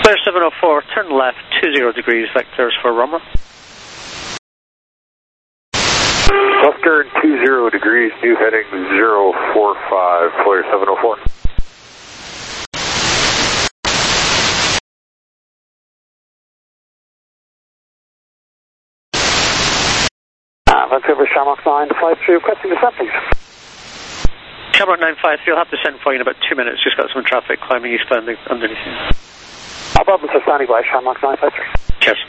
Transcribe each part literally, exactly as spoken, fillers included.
Clear seven oh four, turn left two zero degrees, vectors for runway. Left turn two zero degrees, new heading zero four five, clear seven oh four. Uh, Vancouver Shamrock nine five three, requesting descent, please. Shamrock nine five three, you'll have to send for you in about two minutes, just got some traffic climbing eastbound underneath you. Bob, Mister standing by, Shamrock nine five three. Cheers.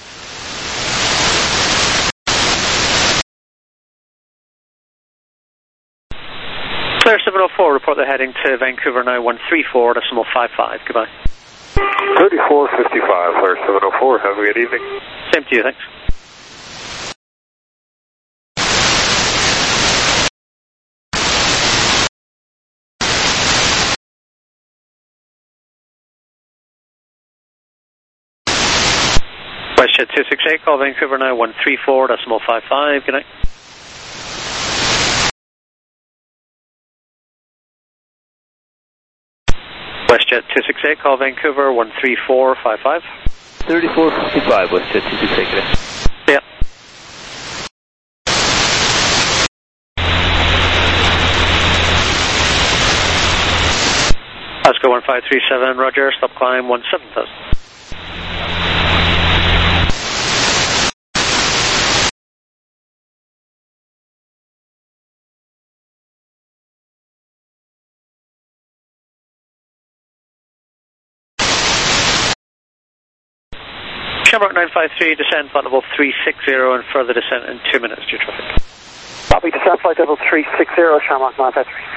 Clear seven oh four, report the heading to Vancouver now one three four decimal five five, goodbye. thirty-four fifty-five, clear seven oh four, have a good evening. Same to you, thanks. WestJet two six eight, call Vancouver now one three four decimal five five, good night. WestJet two six eight, call Vancouver one three four five five. thirty-four fifty-five, WestJet two six eight, good night. Yep. Oscar one five three seven, roger, stop climb one seven thousand. Shamrock nine five three, descend flight level three six zero and further descent in two minutes due traffic. Copy, descent flight level three six zero, Shamrock nine five three.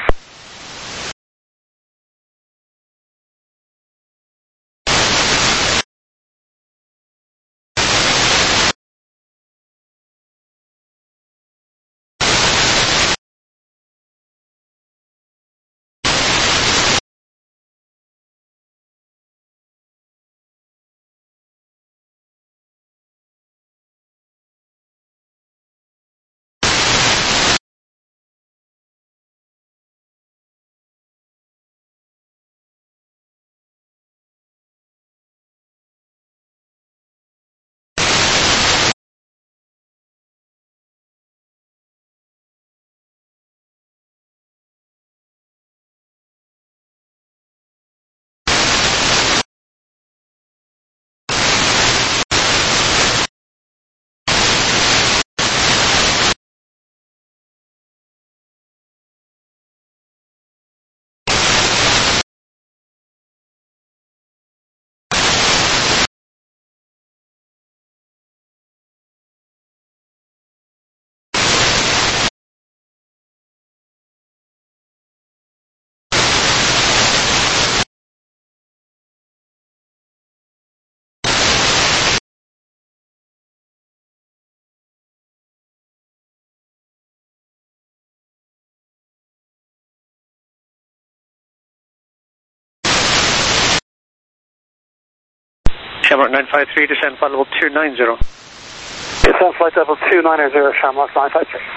Shamrock nine five three, descend flight level two nine zero. Descent flight level two nine zero, Shamrock nine five three.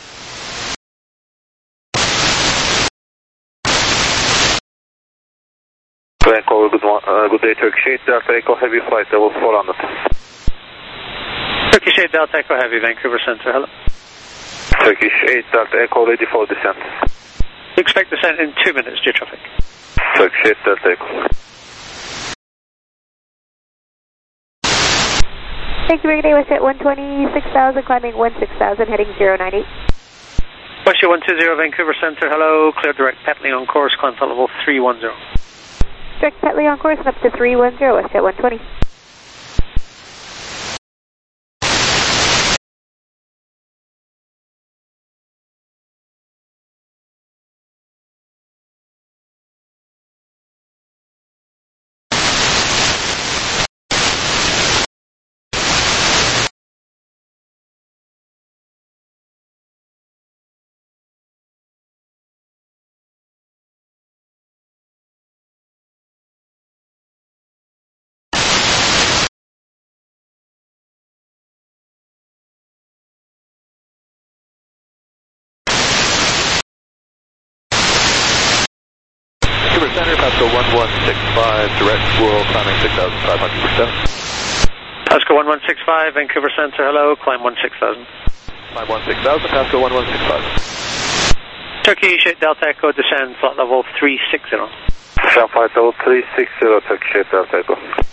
Echo, good, uh, good day, Turkish eight, Delta Echo, heavy flight level four hundred. Turkish eight, Delta Echo Heavy, Vancouver Centre, hello. Turkish eight, Delta Echo, ready for descent. Expect descent in two minutes due traffic. Turkish eight, Delta Echo. Thank you, Brigadier WestJet one twenty-six thousand, climbing one six thousand, heading zero nine eight. WestJet one two zero, Vancouver Centre, hello, clear direct Petley on course, climb flight level three one zero. Direct Petley on course and up to three one zero, WestJet one twenty. Vancouver Center, Pasco one one six five, direct swirl, climbing six thousand five hundred percent. Pasco one one six five, Vancouver Center, hello, climb one six thousand. Climb one six thousand, Pasco one one six five. Turkey eight Delta Echo, descend flight level three sixty. Descend flight level three sixty, Turkey eight Delta Echo.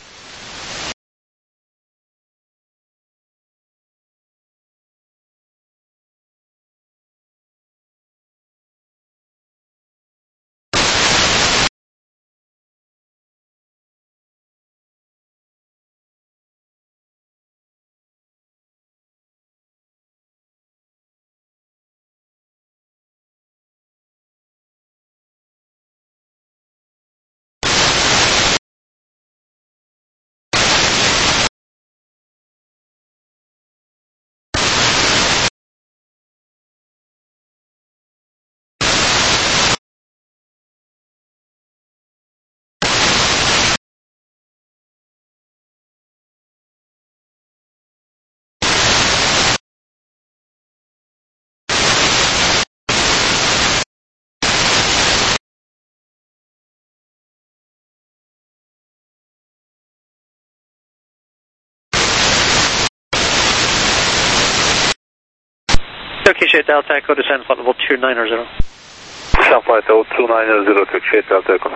Turkish eight Delta Echo, descend flight level two nine zero. Descend flight level two nine zero, Turkish eight Delta Echo.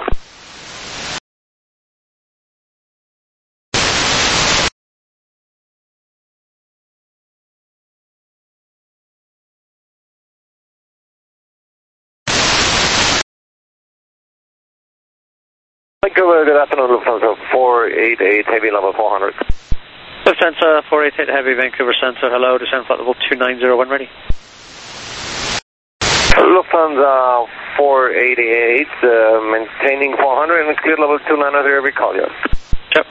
Vancouver, good afternoon, Lufthansa four eight eight, heavy level four hundred. Lufthansa four eight eight Heavy, Vancouver Center, hello, descend flight level two nine zero, when ready. Lufthansa four eight eight, uh, maintaining four hundred and clear level two nine zero, every call, yes. Yep.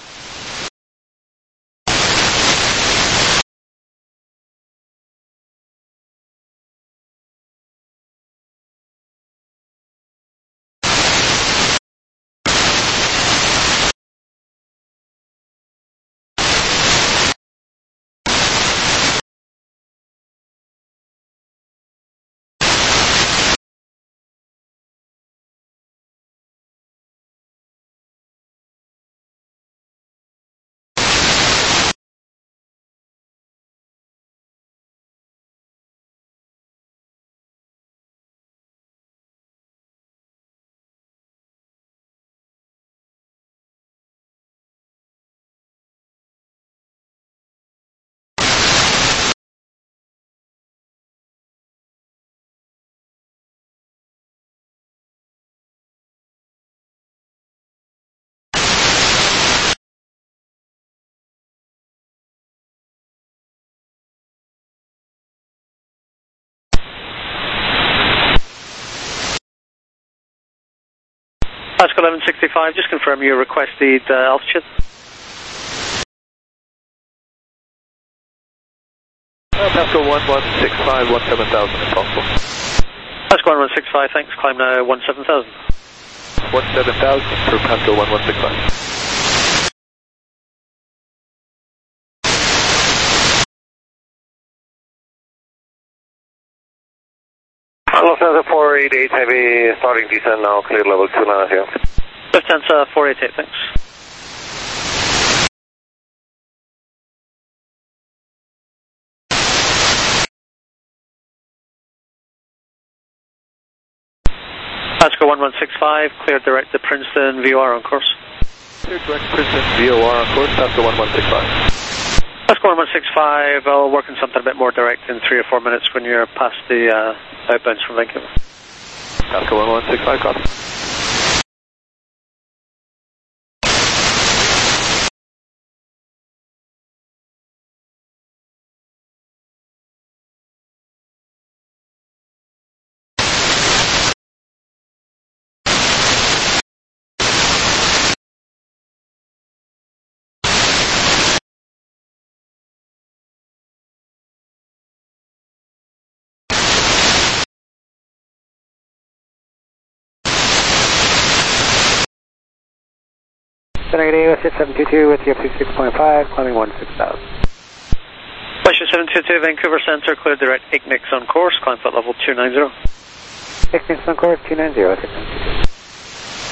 Pasco eleven sixty-five, just confirm your requested uh, altitude. Uh, Pasco one one six five, one seven thousand if possible. Pasco one one six five, thanks, climb now one seven thousand. one seven thousand for Pasco one one six five. Lufthansa four eight eight, heavy, starting descent now, clear level two nine zero. Lufthansa four eight eight, thanks. Pasco one one six five, clear direct to Princeton, V O R on course. Clear direct to Princeton, V O R on course, Pasco one one six five. Pasco one one six five, I'll work on something a bit more direct in three or four minutes when you're past the uh, outbounds from Vancouver. Pasco one one six five, copy. Negative, seven two two with T F six point five, climbing one six thousand. Question seven two two, Vancouver Center, clear direct Ignix on course, climb flight level two nine zero. Ignix on course, two nine zero, six seven two two.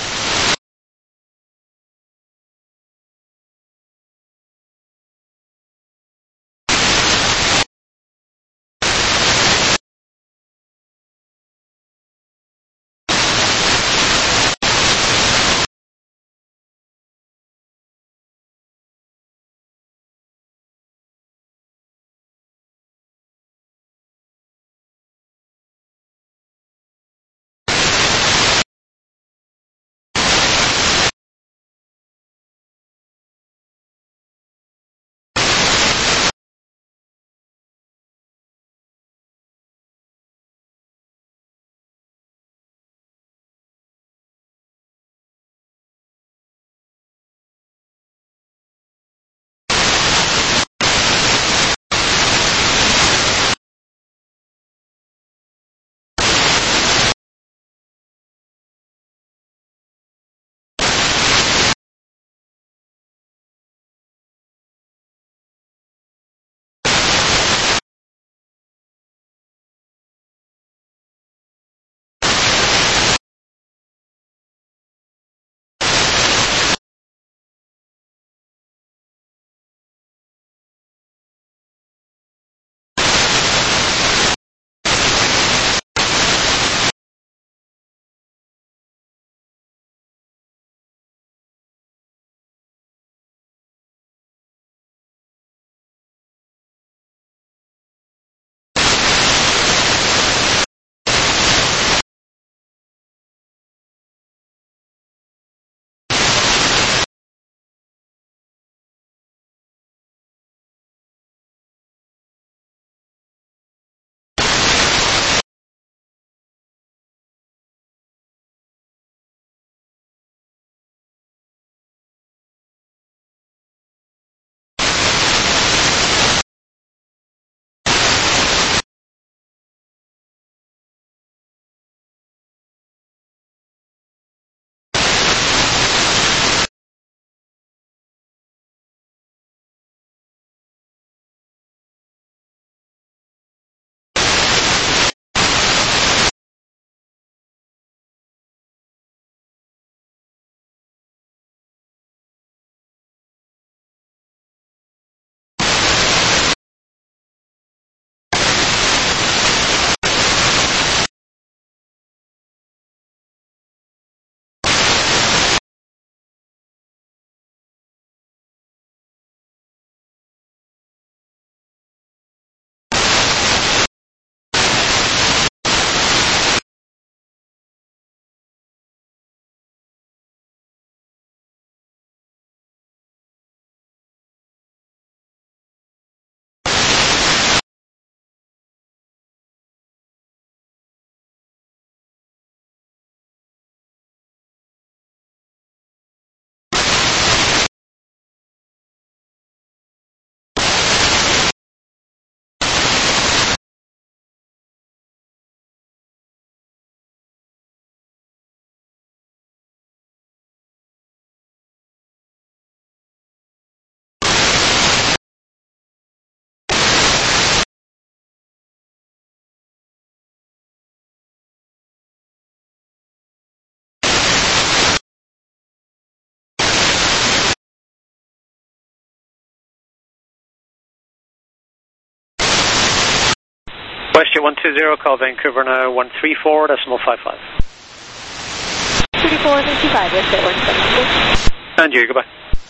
WestJet one two zero, call Vancouver now one three four decimal five five. three four two five, WestJet one seven six. And you, goodbye.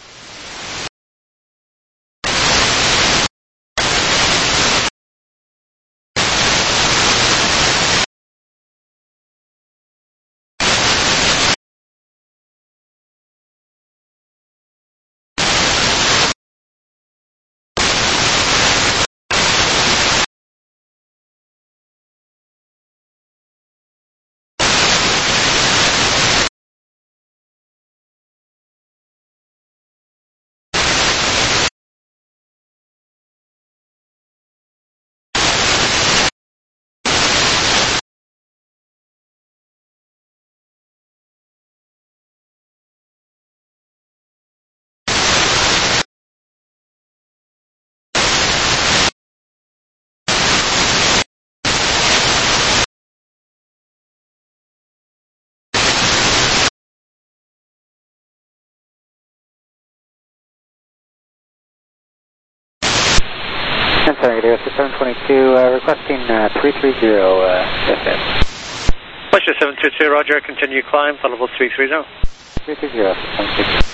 I'm sorry, Radio seven twenty-two, uh, requesting uh, three three zero, uh, S S. WestJet seven two two, roger, continue climb, flight level three three zero. three three zero, seven two two.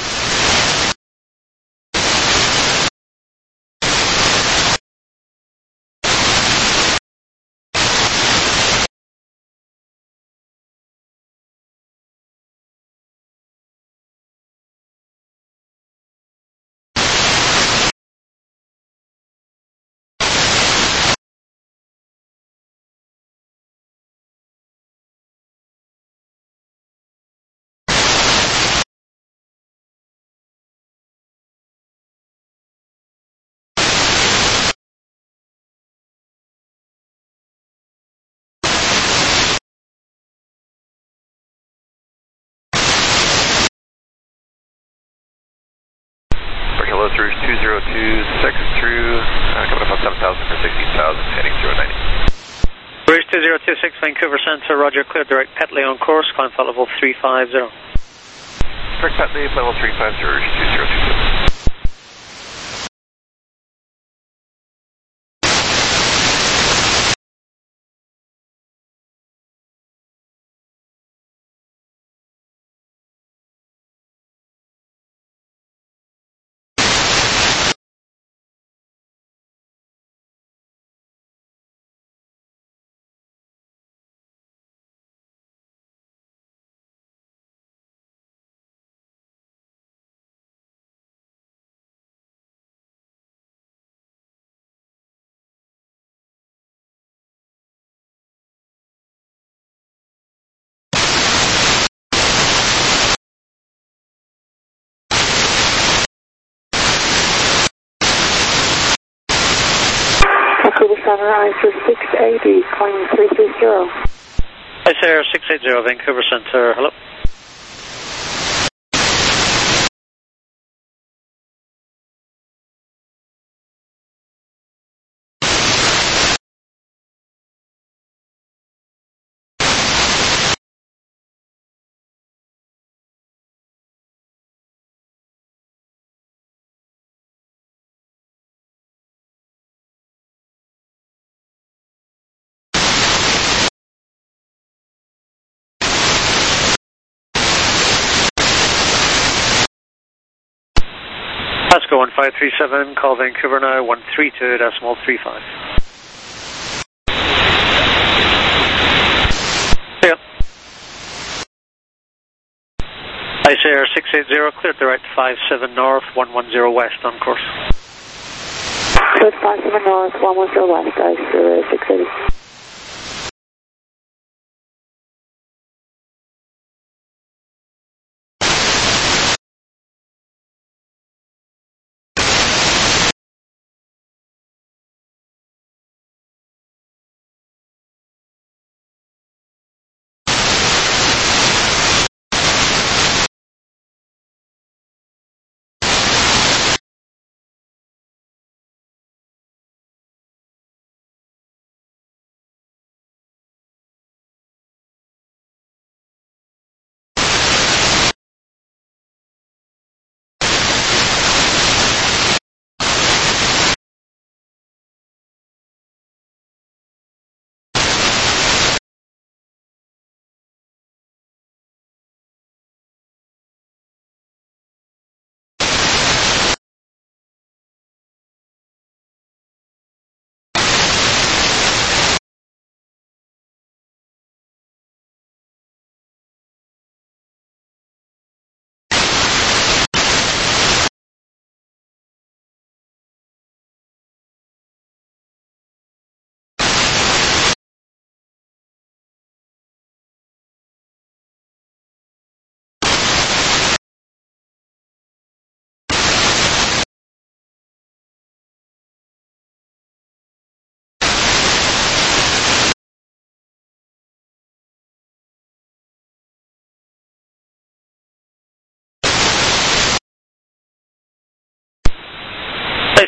Hello, through two zero two six through, uh, coming up on seven thousand for sixteen thousand, heading zero ninety. Rouge two zero two six, Vancouver Centre, roger, clear direct Petley on course, climb flight level three five zero. Direct Petley, flight level three five zero, Rouge two zero two six. Vancouver Center, I S R six eighty, climb three three zero. I S R six eighty, Vancouver Centre, hello. Pasco one five three seven, call Vancouver now one three two decimal three five. Yeah. I S R six eighty, clear direct five seven north, one one zero west on course. Clear five seven north, one one zero west, I S R six eighty.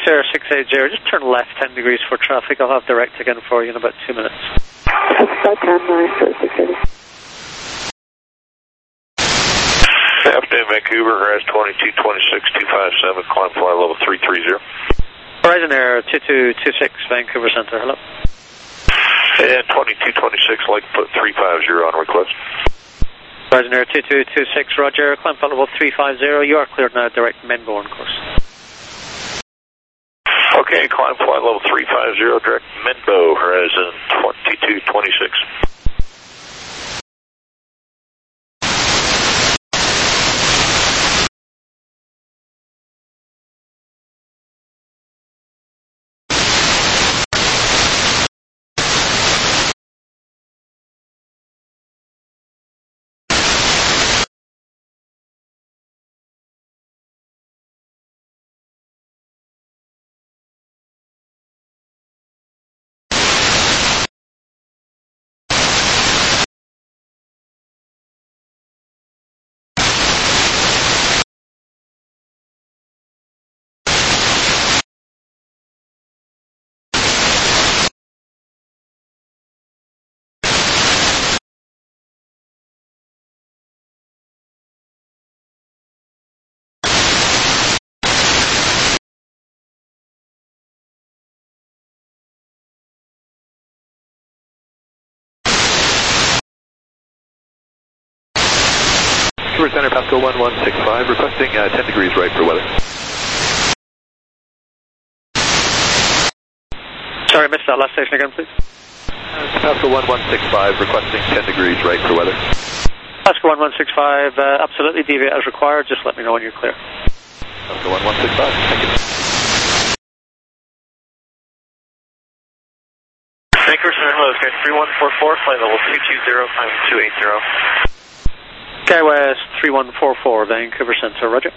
Air six eighty, just turn left ten degrees for traffic. I'll have direct again for you in about two minutes. That's about ten, nine, so six eighty. Afternoon, Vancouver, Horizon twenty-two twenty-six two five seven, climb fly level three three zero. Horizon Air two two two six, Vancouver Centre, hello. And twenty-two twenty-six, like put three five zero on request. Horizon Air two two two six, Roger, climb flight level three five zero, you are cleared now, direct Menbo on course. Okay, climb flight level three five zero, direct Menbo, Horizon twenty-two twenty-six. Vancouver Center, Pascal one one six five, requesting uh, ten degrees right for weather. Sorry, I missed that last station again, please. Uh, Pascal one one six five, requesting ten degrees right for weather. Pascal one one six five, uh, absolutely deviate as required, just let me know when you're clear. Pascal one one six five, thank you. Vancouver Center, hello, Sky three one four four, flight level two two zero, climb two eight zero. Sky West three one four four, Vancouver Centre, roger.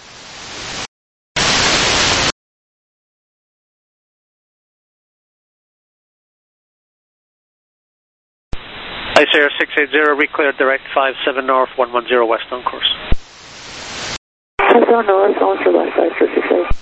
Ice Air six eighty, recleared direct five seven north, one one zero west on course. five seven north, one one zero west, ice air six eighty.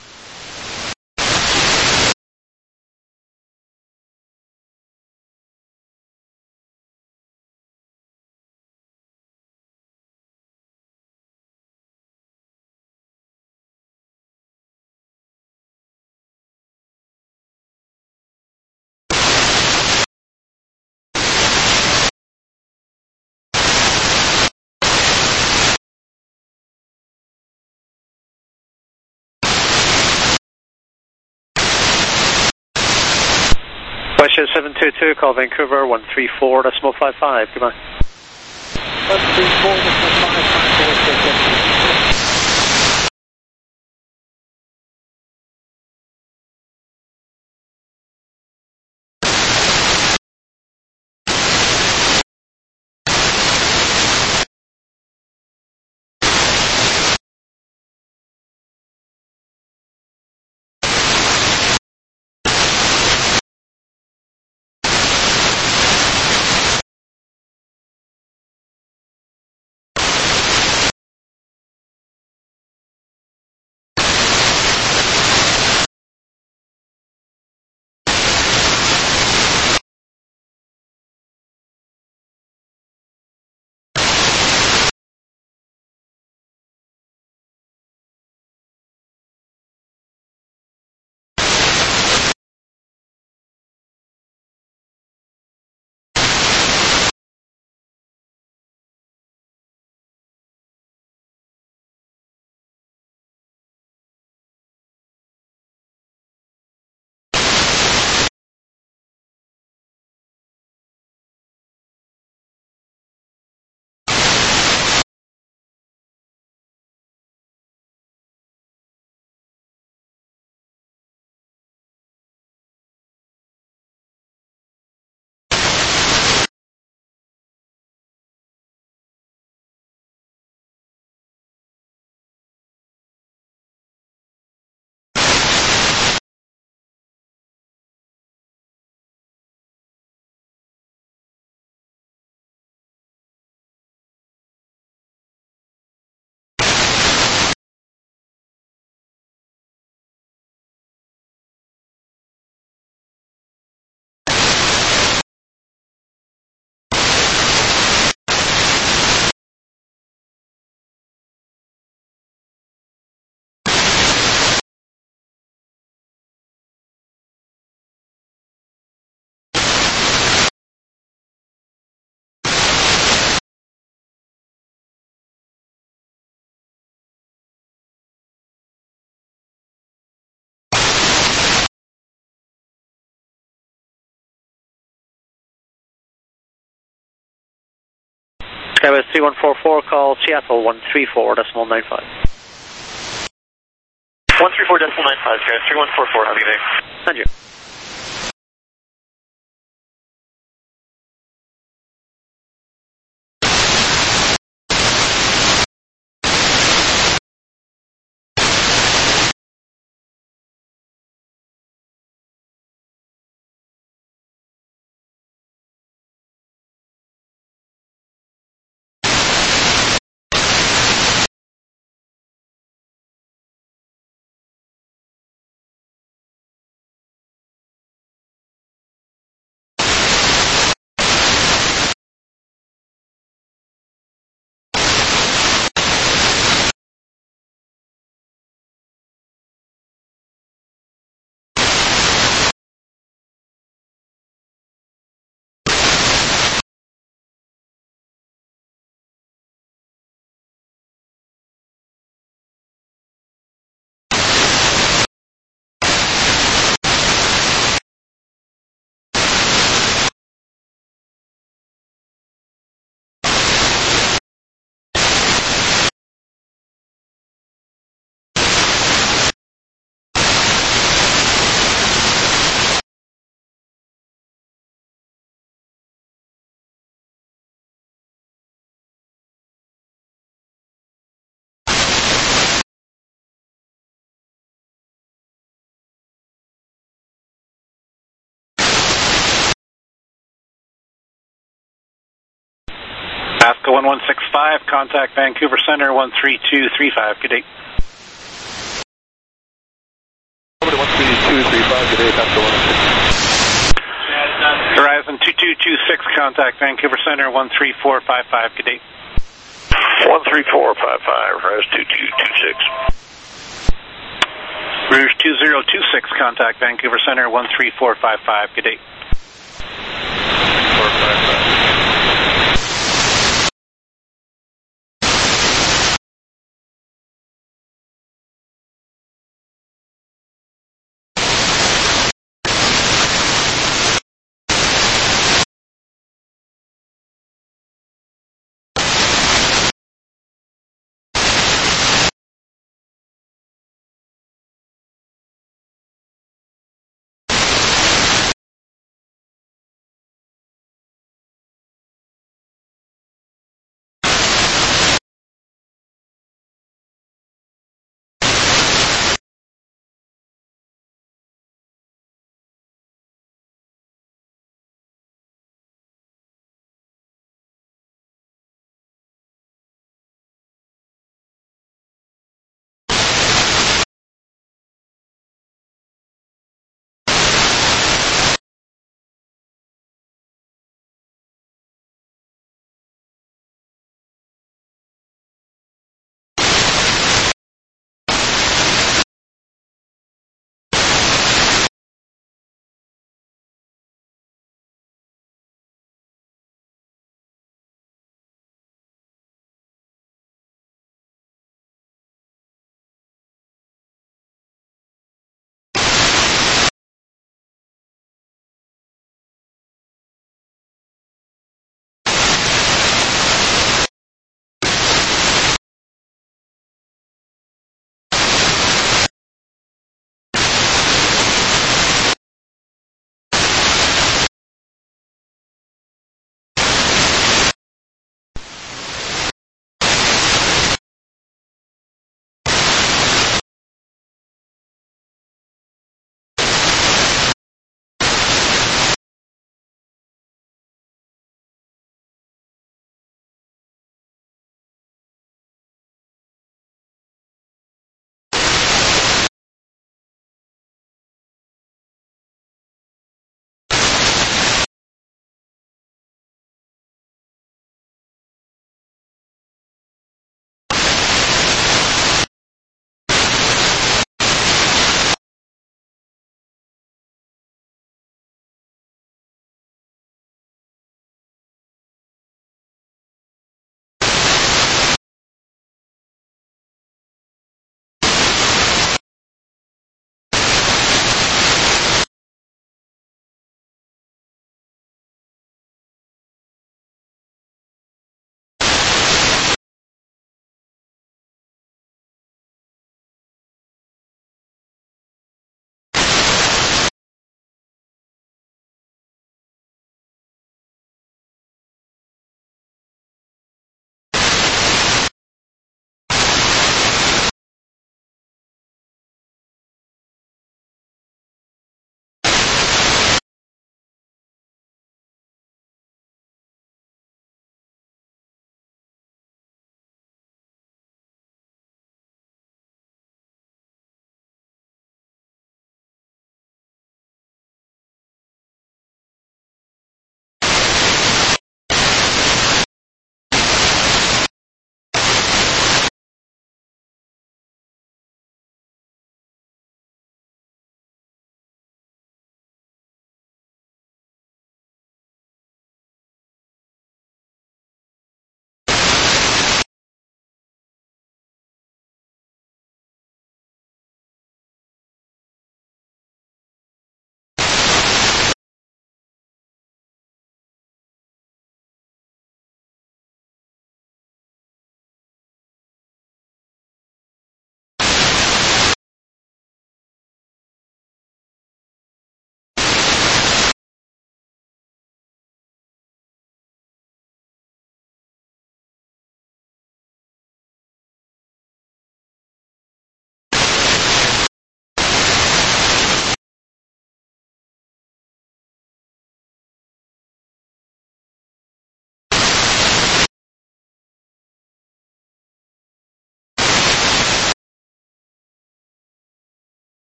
West seven two two, call Vancouver one three four, decimal five five, goodbye. one three four, decimal five five, Skyway three one four four, call Seattle one three four decimal nine five. one three four decimal nine five, guys. three one four four, have a good day. Thank you. Alaska one one six five, contact Vancouver Center one three two three five, good day. Over to one three two three five, good day, Alaska one one six. Horizon two two two six, contact Vancouver Center one three four five five, good day. one three four five five, Horizon two two two six. Rouge two zero two six, contact Vancouver Center one three four five five, good day. four five five.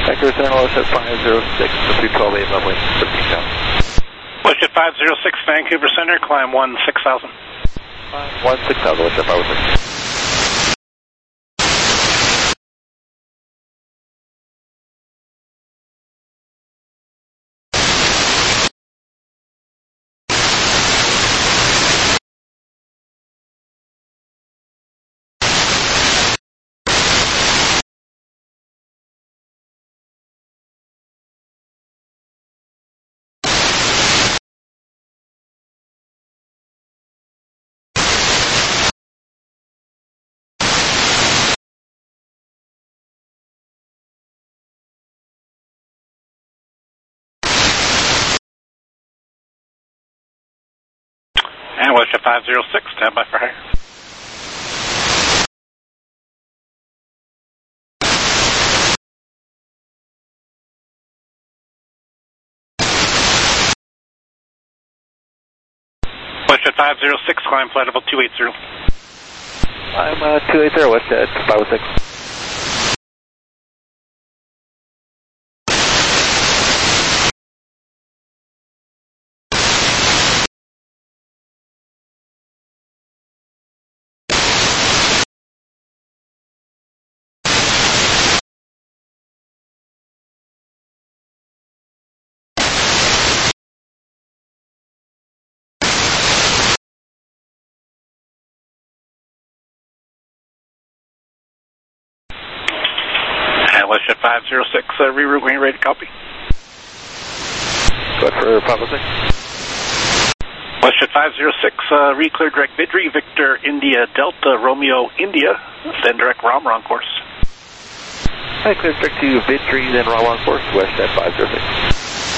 Vector Center, Westjet five zero six, two twelve A M leveling, fifteen thousand. Westjet five zero six, Vancouver Center, climb one six thousand. one six thousand, Westjet five zero six. And Westjet five zero six, stand by for higher. Westjet five zero six, climb flight level two eighty. I'm uh, two eighty, Westjet five oh six. Westjet five zero six, uh, reroute when you're ready to copy. Go for five oh six. Westjet five zero six, uh, re-clear direct Vidri, Victor, India, Delta, Romeo, India, then direct Romron course. I clear direct to Vidri, then Romron course, Westjet five zero six.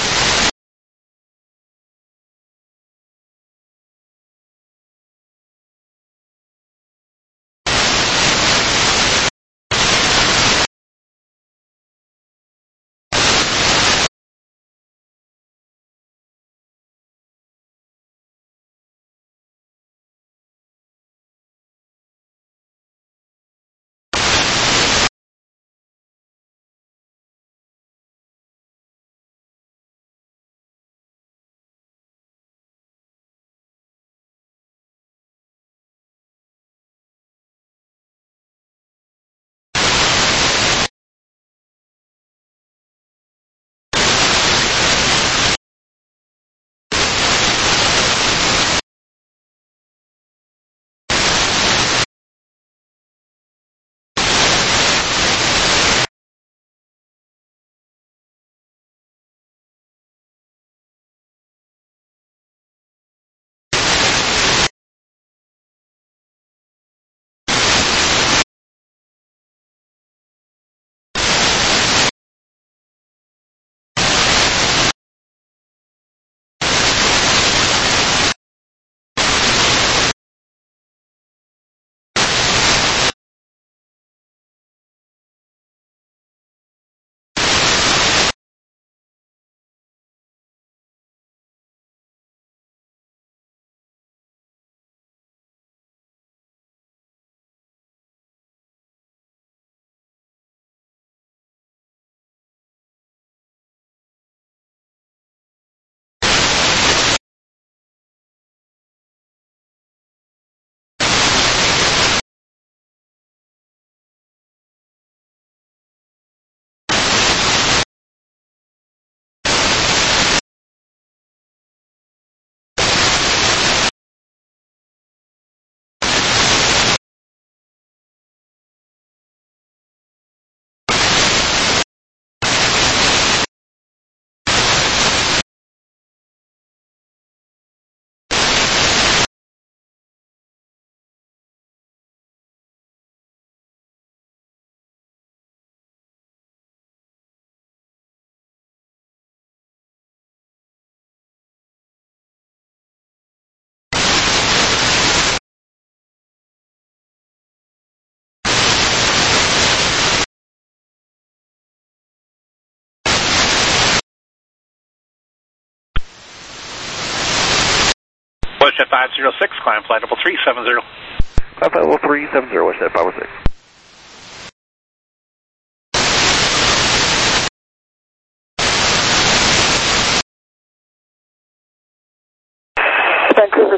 Westjet five zero six, climb flight level three seventy. Flight level three seventy, Westjet five oh six.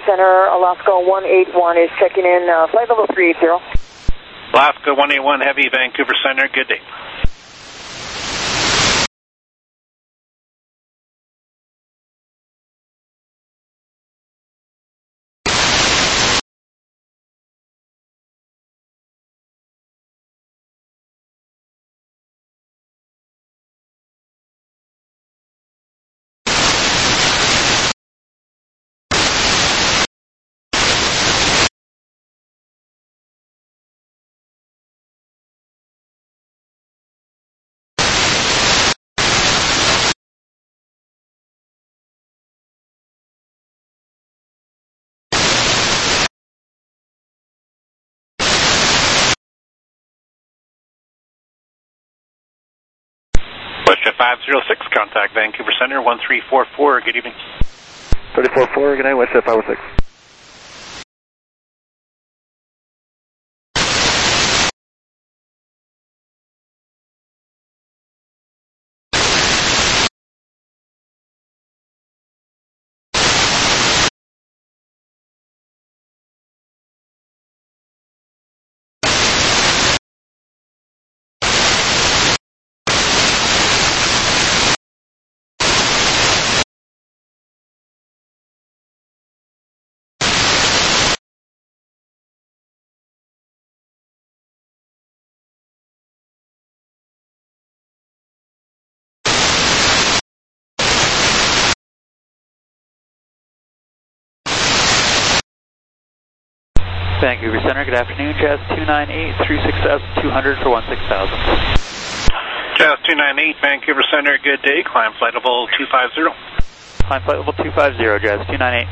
Center, Alaska one eight one is checking in, uh, flight level three eighty. Alaska one eight one Heavy, Vancouver Center, good day. WestJet five zero six, contact Vancouver Center, one three four four, good evening. three four four, good night, WestJet five oh six. Vancouver Center, good afternoon. Jazz two nine eight through six thousand two hundred for one six thousand. Jazz two nine eight, Vancouver Center, good day. Climb flight level two five zero. Climb flight level two five zero, Jazz two nine eight.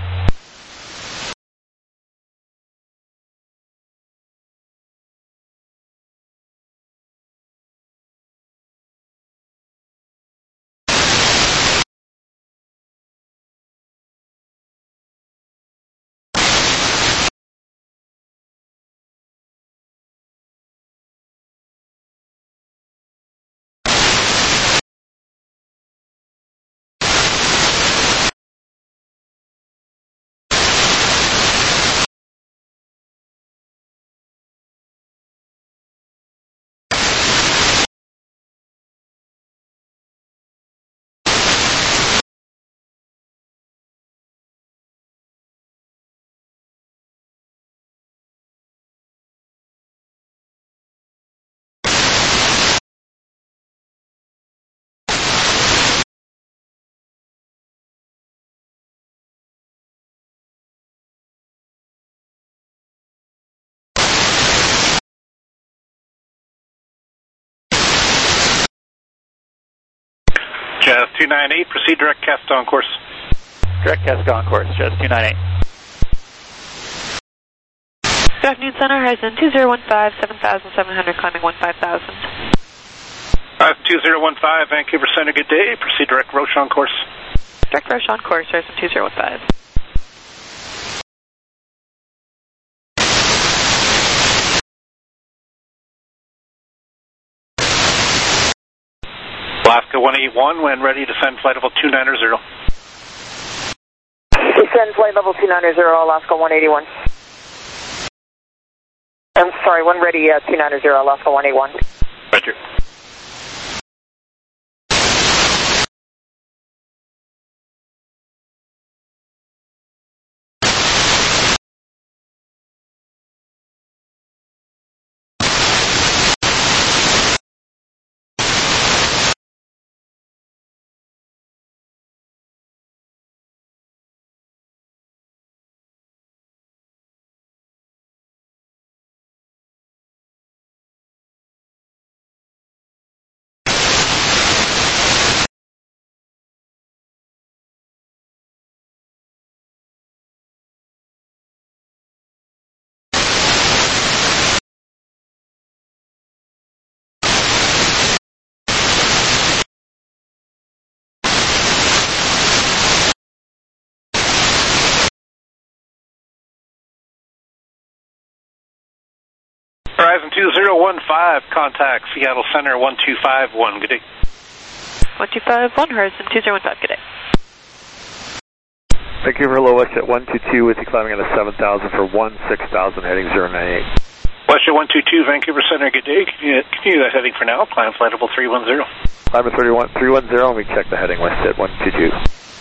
Jazz two nine eight, proceed direct cast on course. Direct cast on course, Jazz two nine eight. Good afternoon, Center, Horizon two zero one five, seven thousand seven hundred, climbing one five thousand. Horizon two zero one five, Vancouver Center, good day. Proceed direct Roche on course. Direct Roche on course, Horizon two zero one five. Alaska one eight one, when ready, descend flight level two nine zero. Descend flight level two nine zero, Alaska one eighty-one. I'm sorry, when ready, uh, two nine zero, Alaska one eighty-one. Roger. Horizon two zero one five, contact Seattle Center one two five one, good day. one two five one, Horizon two zero one five, good day. Vancouver Hello West at one two two with you climbing at a seven thousand for one six thousand heading zero nine eight. Westjet one two two, Vancouver Center, good day. Continue, continue that heading for now. Climb flight level three one zero. Climb at three one zero and we check the heading Westjet one two two.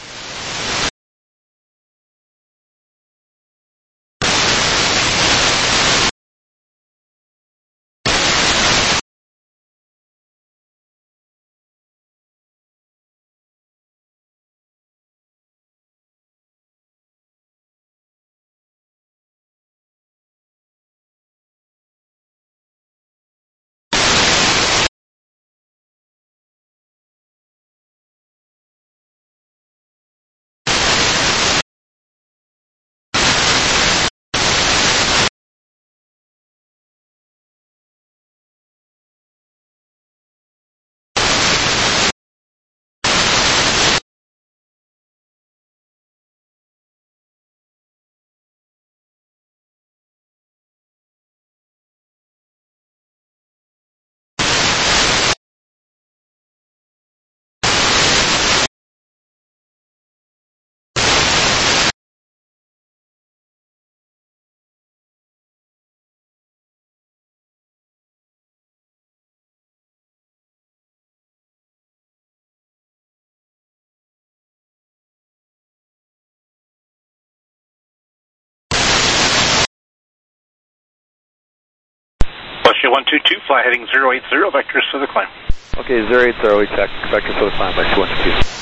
Westjet one two two, fly heading zero eight zero, vectors for the climb. Okay, zero eight zero, we check vectors for the climb by two one two two.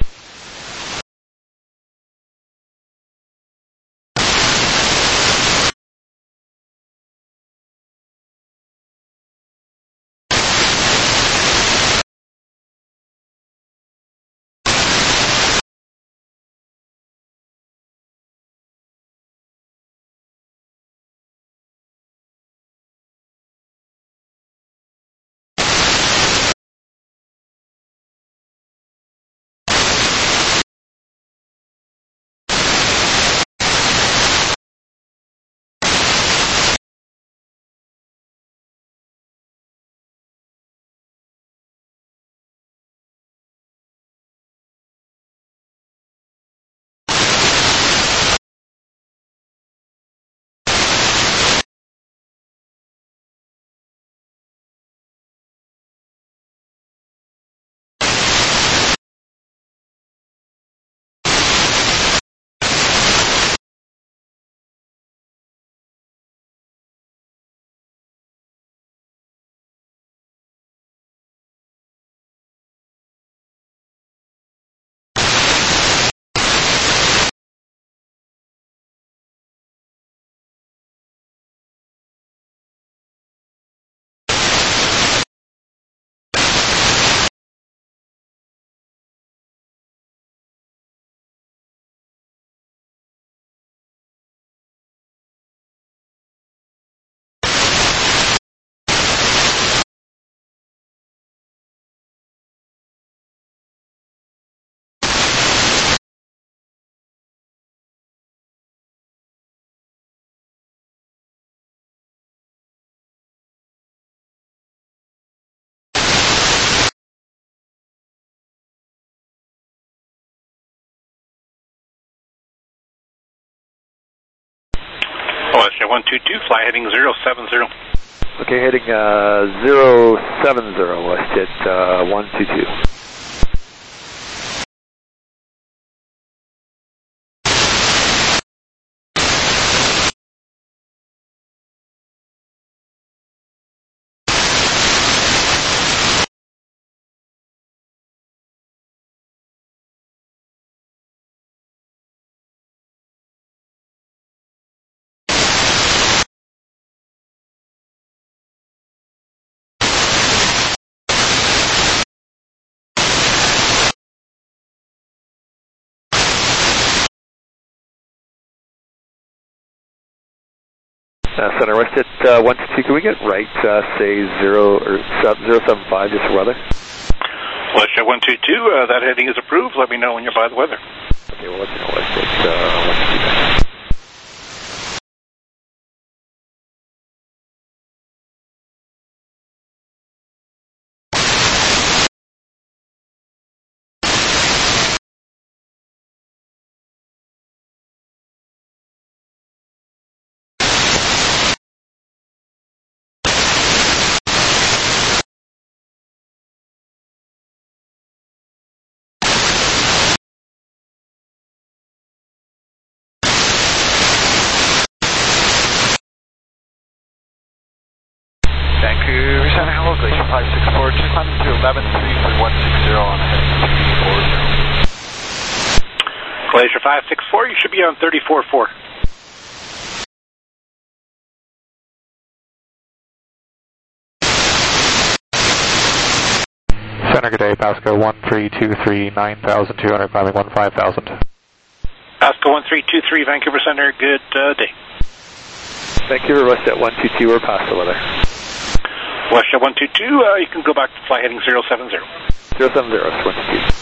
Westjet one two two, fly heading zero seven zero. Okay, heading uh, zero seven zero, Westjet uh, one two two. Uh, Center Westjet uh, one two two, can we get right, uh, say zero or zero seven five just for weather? Westjet one two two, uh, that heading is approved. Let me know when you're by the weather. Okay, well, let me know Westjet uh, one two two. Vancouver Center, hello, Glacier five six four, two climbing to eleven three for one six zero on heading three four zero. Glacier five six four, you should be on thirty-four four. Center, good day, Pasco one three two three, nine thousand two hundred, climbing one five thousand. Pasco one three two three, Vancouver Center, good uh, day. Vancouver, WestJet one two two, we're past the weather. WestJet one two two, uh, you can go back to fly heading zero seven zero. zero seven zero, one two two.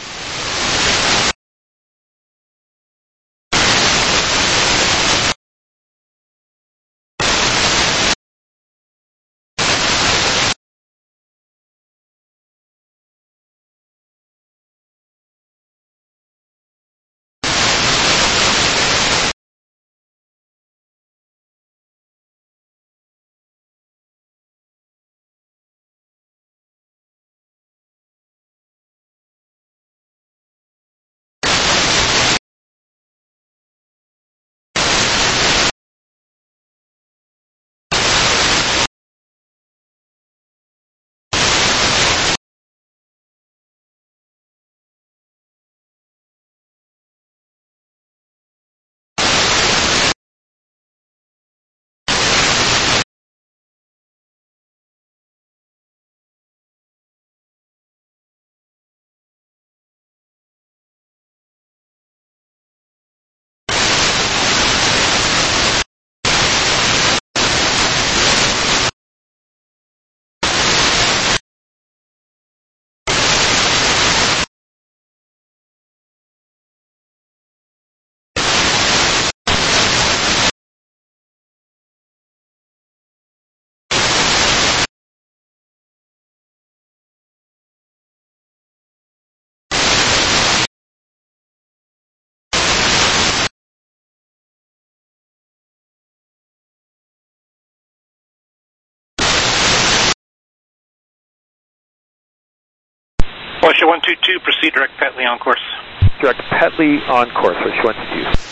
WestJet one two two, proceed direct Petley on course. Direct Petley on course, WestJet one two two.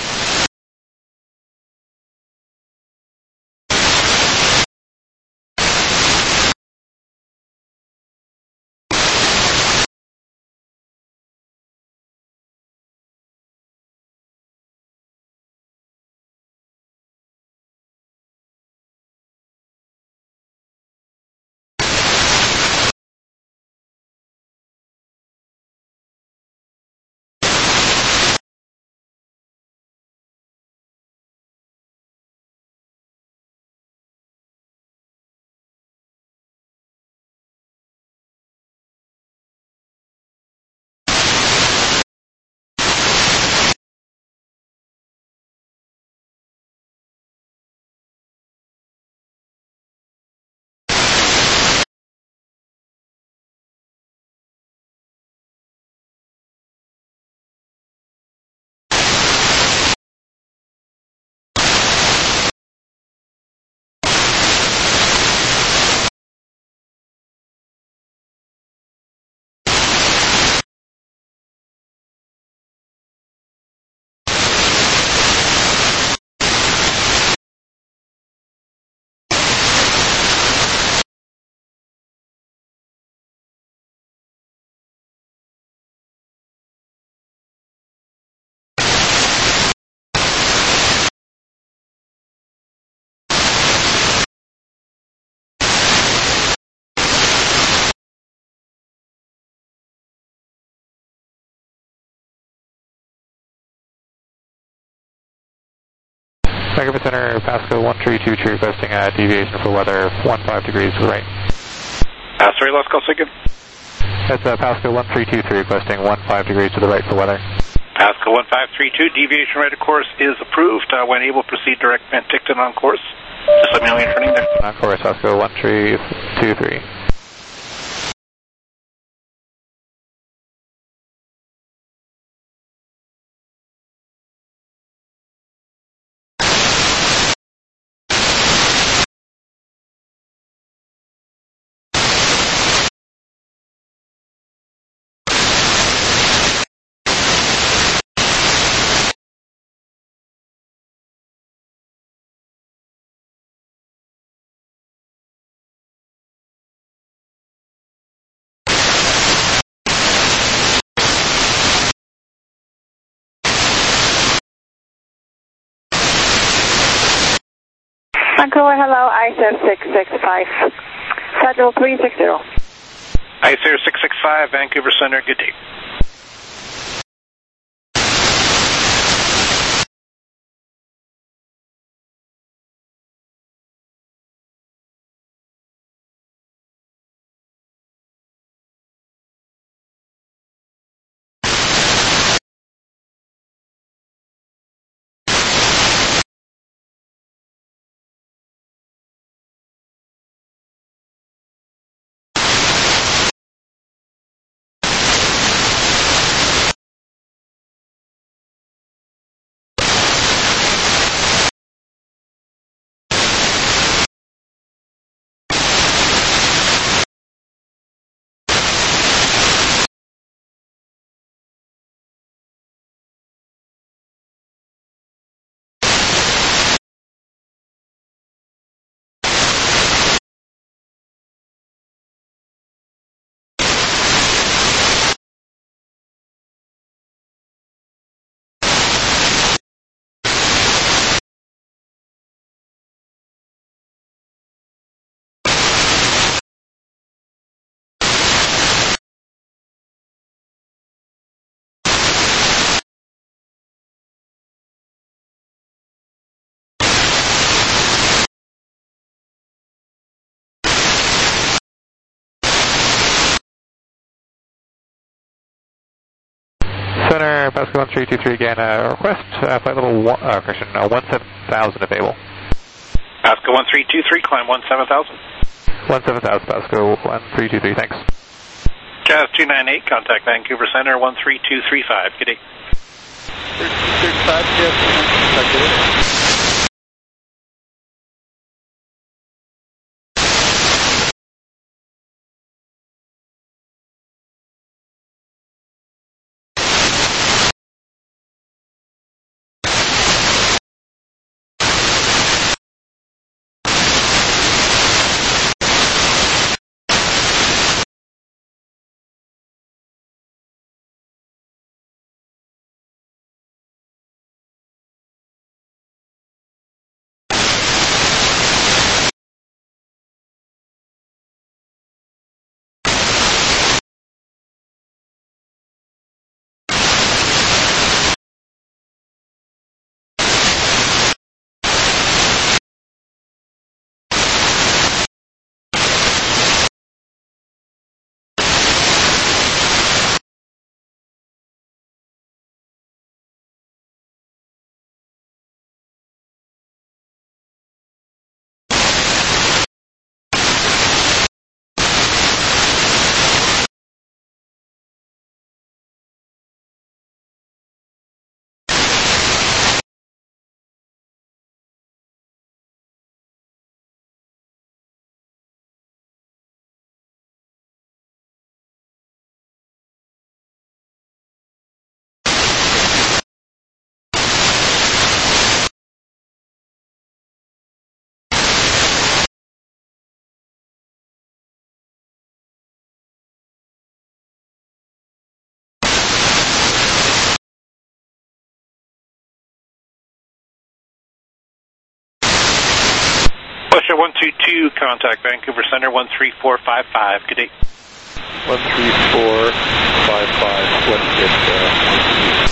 Vancouver Center, Pasco one three two two, requesting a deviation for weather one five degrees to the right. Uh, sorry, last call second. That's uh, Pasco one three two three, requesting one five degrees to the right for weather. Pasco one five three two, deviation right of course is approved. Uh, when able, proceed direct Penticton on course. Just let me know when you're turning there. On course, Pasco one three two three. Vancouver, hello, I S A six six five, Federal three six zero. I S A six six five, Vancouver Center, good day. Center, Pasco one three two three again, uh, request uh, flight level one, uh, correction, uh, one seven thousand available. Pasco one three two three, climb one seven thousand. one seven thousand, Pasco one three two three, thanks. Jazz two nine eight, contact Vancouver Center, one three two three five, good day. thirty-five, yes. Pusher one two two, contact Vancouver Center, one three four five five, good day. one three four five five, let's get uh,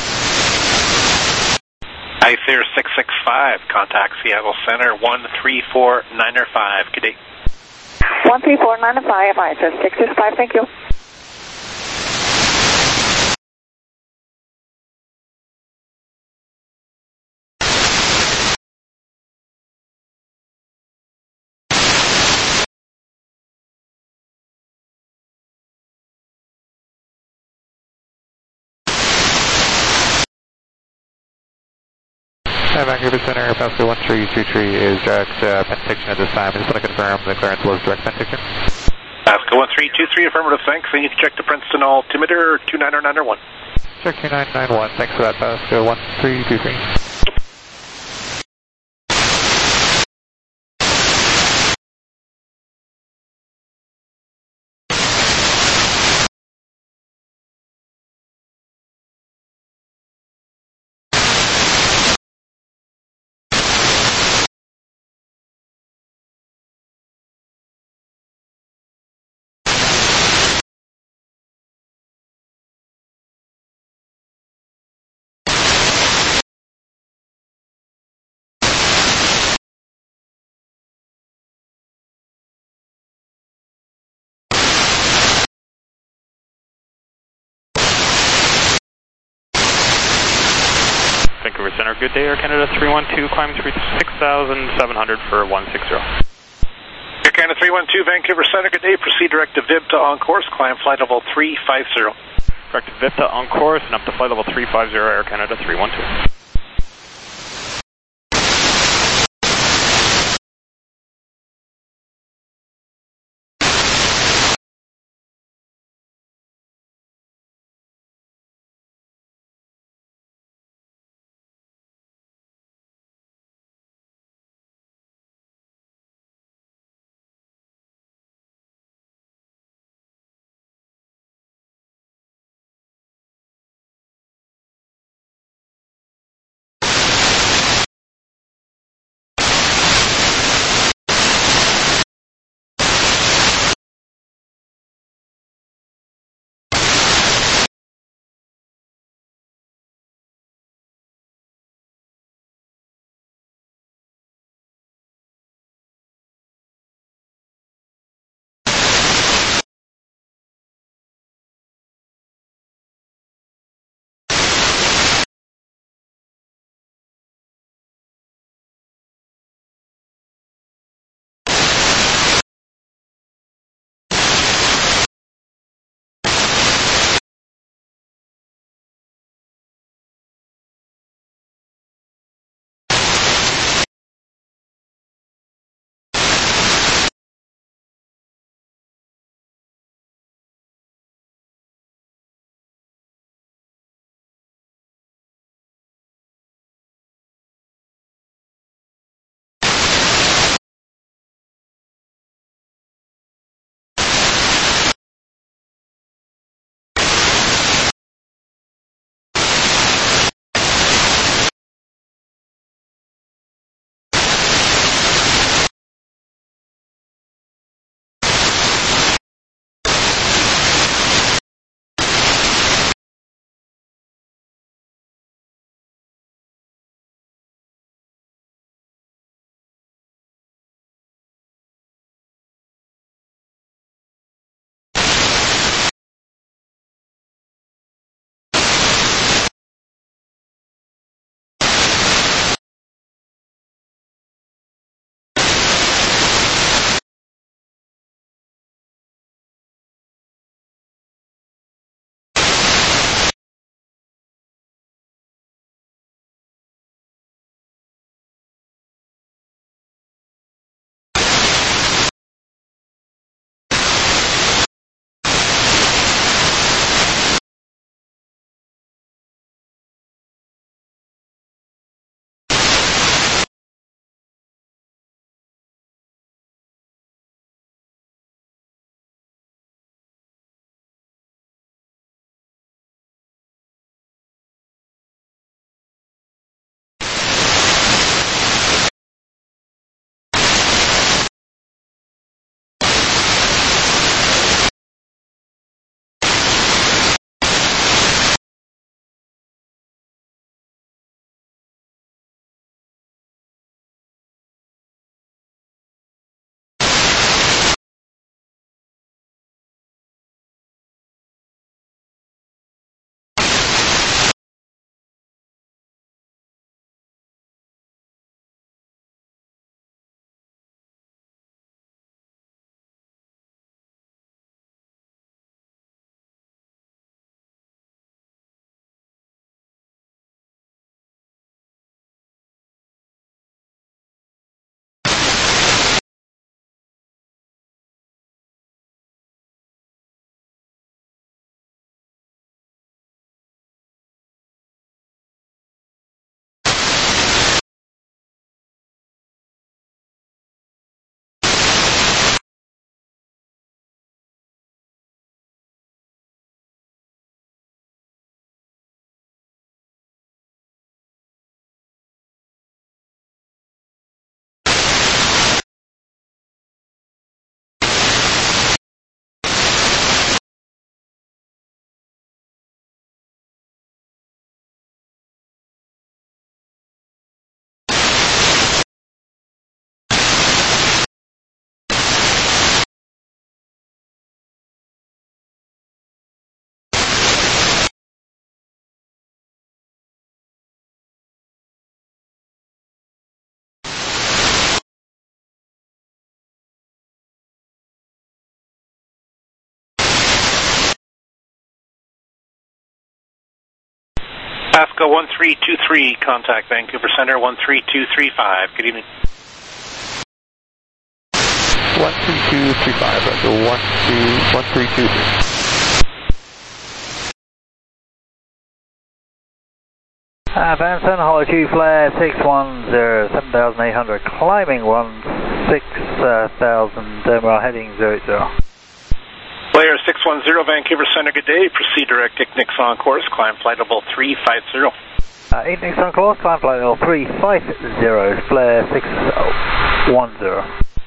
I S A six six five, contact Seattle Center, one three four nine five, good day. one three four nine five, I S A six six five, thank you. Uh, Vancouver Center, Pasco one three two three is direct uh, Penticton at this time. I just want to confirm the clearance was direct Penticton. Pasco one three two three, affirmative, thanks. I need to check the Princeton altimeter, two nine nine one. Check two nine nine one, thanks for that, Pasco one three two three. Vancouver Center. Good day, Air Canada three one two, climb six thousand seven hundred for one six zero. Air Canada three one two, Vancouver Center, good day. Proceed direct to V I B T A on course, climb flight level three five zero. Direct to V I B T A on course and up to flight level three five zero, Air Canada three one two. Pasco one three two three, contact Vancouver Center one three two three five. Good evening. one three two three five, so one two one three two three. Uh, Vanson, Hollow two, flare six one zero, seven thousand eight hundred, climbing one six thousand, uh, heading zero eight zero. Player six one zero, Vancouver Center, good day. Proceed direct Ignics on course, climb flight level three five zero. Uh, Ignics on course, climb flight level three five zero, flare six one zero.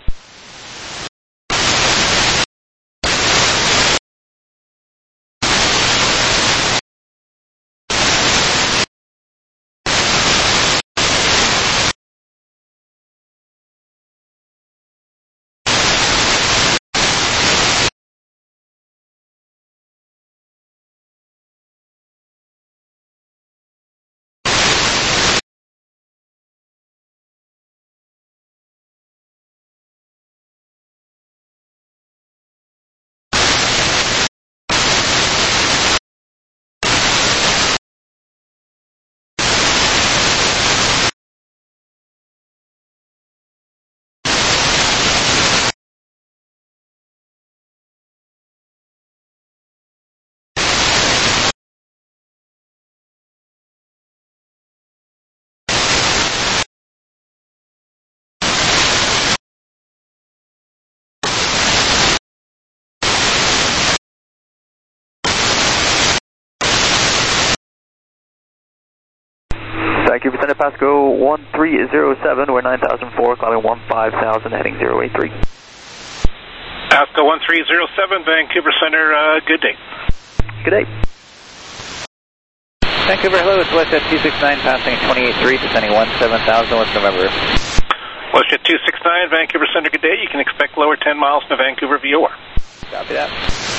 Vancouver Center, Pasco one three zero seven, we're nine thousand four, climbing one five thousand, heading zero eight three. Pasco one three zero seven, Vancouver Center, uh, good day. Good day. Vancouver, hello, it's WestJet two six nine, passing twenty-eight three, descending one seven thousand, what's November? WestJet two six nine, Vancouver Center, good day. You can expect lower ten miles to Vancouver V O R. Copy that.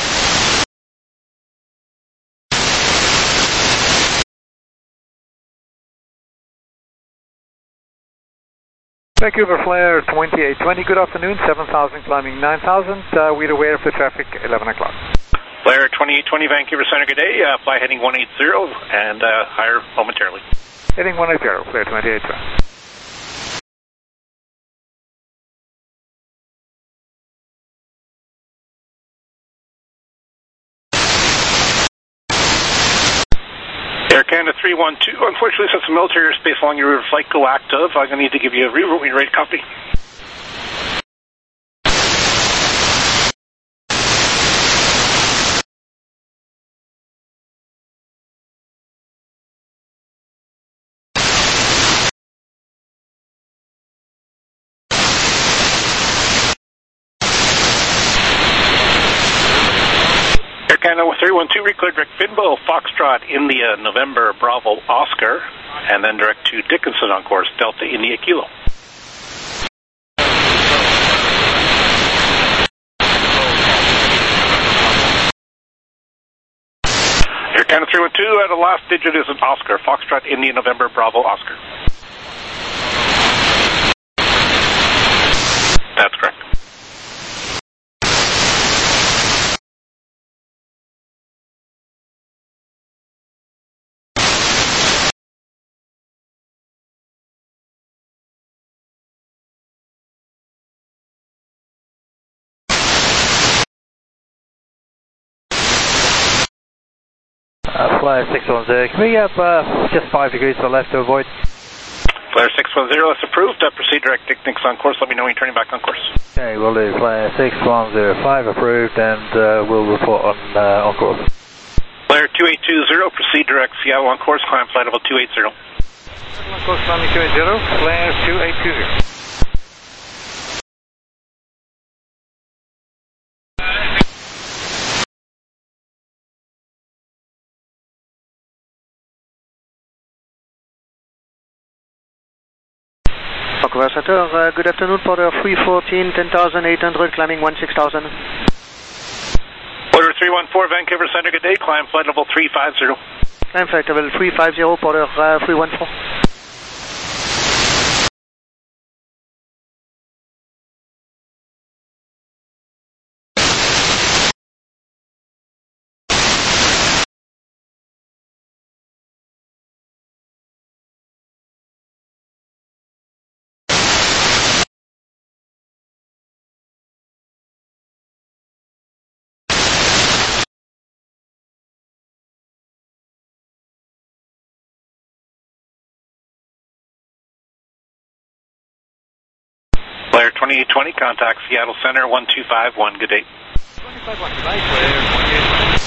Vancouver Flare twenty-eight twenty, good afternoon, seven thousand climbing nine thousand, uh, we're aware of the traffic, eleven o'clock. Flare twenty-eight twenty, Vancouver Center, good day, uh, fly heading one eight zero and uh, higher momentarily. Heading one eight zero, Flare twenty-eight twenty. Air Canada three one two, unfortunately since the military airspace along your flight go active, I'm going to need to give you a reroute when you're ready to copy. Air Canada three one two, reclear direct Finbo, Foxtrot, India, November, Bravo, Oscar, and then direct to Dickinson on course, Delta, India, Kilo. Air Canada three one two, uh, the last digit is an Oscar, Foxtrot, India, November, Bravo, Oscar. That's correct. Uh, Flyer six one zero, can we have uh, just five degrees to the left to avoid? Flyer six one zero, that's approved. Uh, proceed direct Ignics on course. Let me know when you're turning back on course. Okay, we'll do. Flyer six one zero five approved, and uh, we'll report on uh, on course. Flyer two eight two zero, proceed direct Seattle on course, climb flight level two eight zero. On course climbing two eight zero, Flare two eight two zero. Vancouver Center, uh, good afternoon, Porter three fourteen, ten thousand eight hundred, climbing one six thousand. Porter three one four, Vancouver Center, good day, climb flight level three five zero. Climb flight level three five zero, Porter uh, three one four. Flare twenty-eight twenty, contact Seattle Center one two five one, good day. two five one, right, Flare twenty-eight twenty.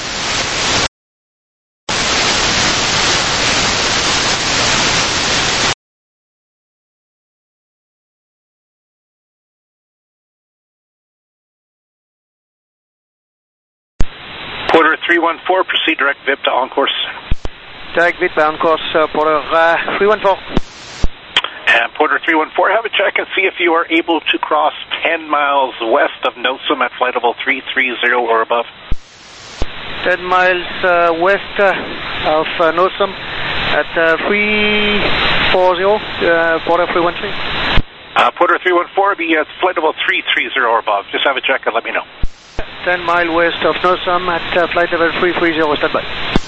Porter three one four, proceed direct V I P to on course. Direct V I P on course, uh, Porter uh, three one four. And Porter three one four, have a check and see if you are able to cross ten miles west of Nosum at flight level three three zero or above. ten miles uh, west uh, of uh, Nosum at uh, three forty, uh, Porter three one three. Uh, Porter three one four, be at flight level three three zero or above. Just have a check and let me know. ten mile west of Nosum at uh, flight level three three zero, standby.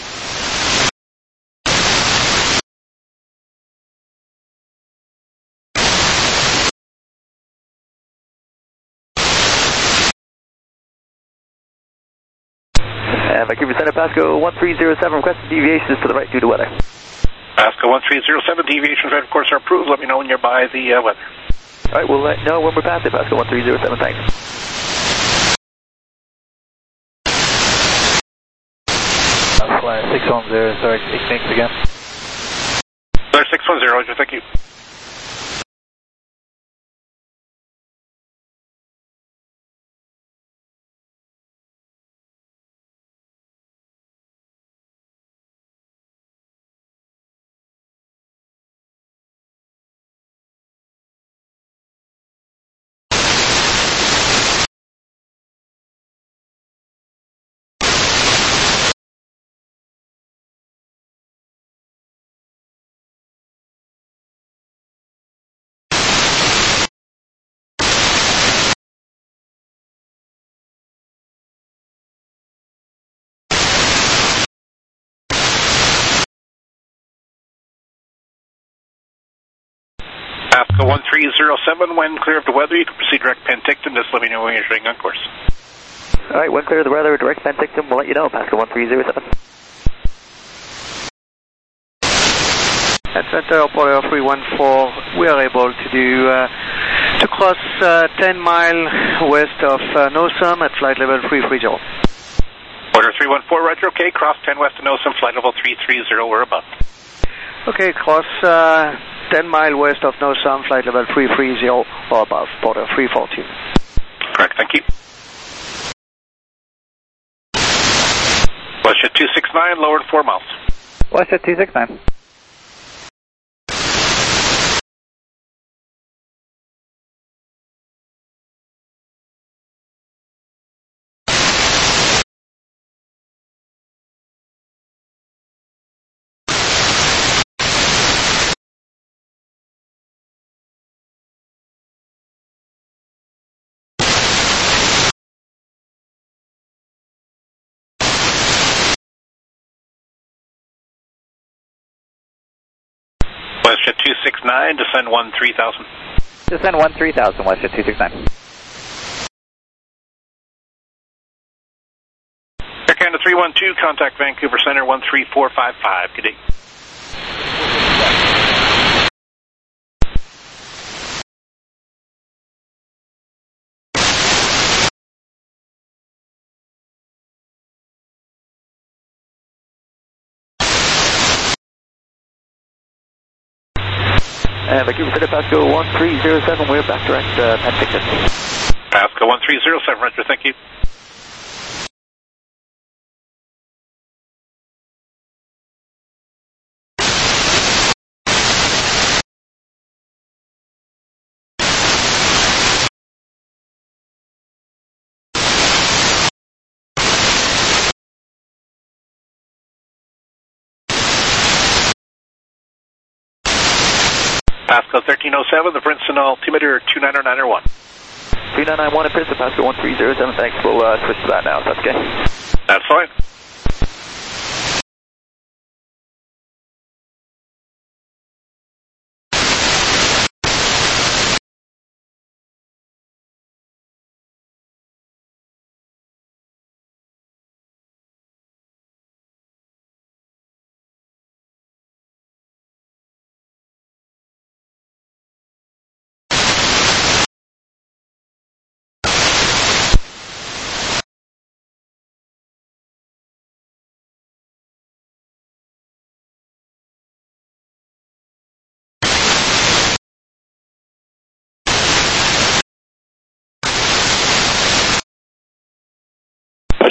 And Vancouver Center, Pasco one three zero seven, requested deviations to the right due to weather. Pasco one three zero seven, deviations right, of course, are approved. Let me know when you're by the uh, weather. All right, we'll let you know when we're past it, Pasco one three zero seven, thanks. Flare six one zero, sorry, Ignix again. Flare six one zero, Roger, thank you. Pasco one three zero seven, when clear of the weather, you can proceed direct Penticton. Just let me know when you're staying on course. All right, when clear of the weather, direct Penticton, we'll let you know, Pasco one three zero seven. At Center Porter three one four, we are able to do uh, to cross uh, ten mile west of uh, Nosum at flight level three three zero. Porter three one four, Roger, okay, cross ten west of Nosum, flight level three three zero or above. Okay, cross uh, ten mile west of Nosum, flight level three three zero or above, Porter three fourteen. Correct, thank you. WestJet two six nine, lowered four miles. WestJet two six nine. WestJet two six nine, descend one three thousand. Descend one three thousand, WestJet two six nine. Air Canada three one two, contact Vancouver Center one three four five five, good day. And Vancouver Center, Pasco one three zero seven, we're back direct uh, Penticton. Pasco one three zero seven, Roger, thank you. Pasco thirteen oh seven, the Princeton altimeter two nine nine one. two nine nine one at Princeton, Pasco one three zero seven, thanks. We'll uh, switch to that now, if that's okay. That's fine.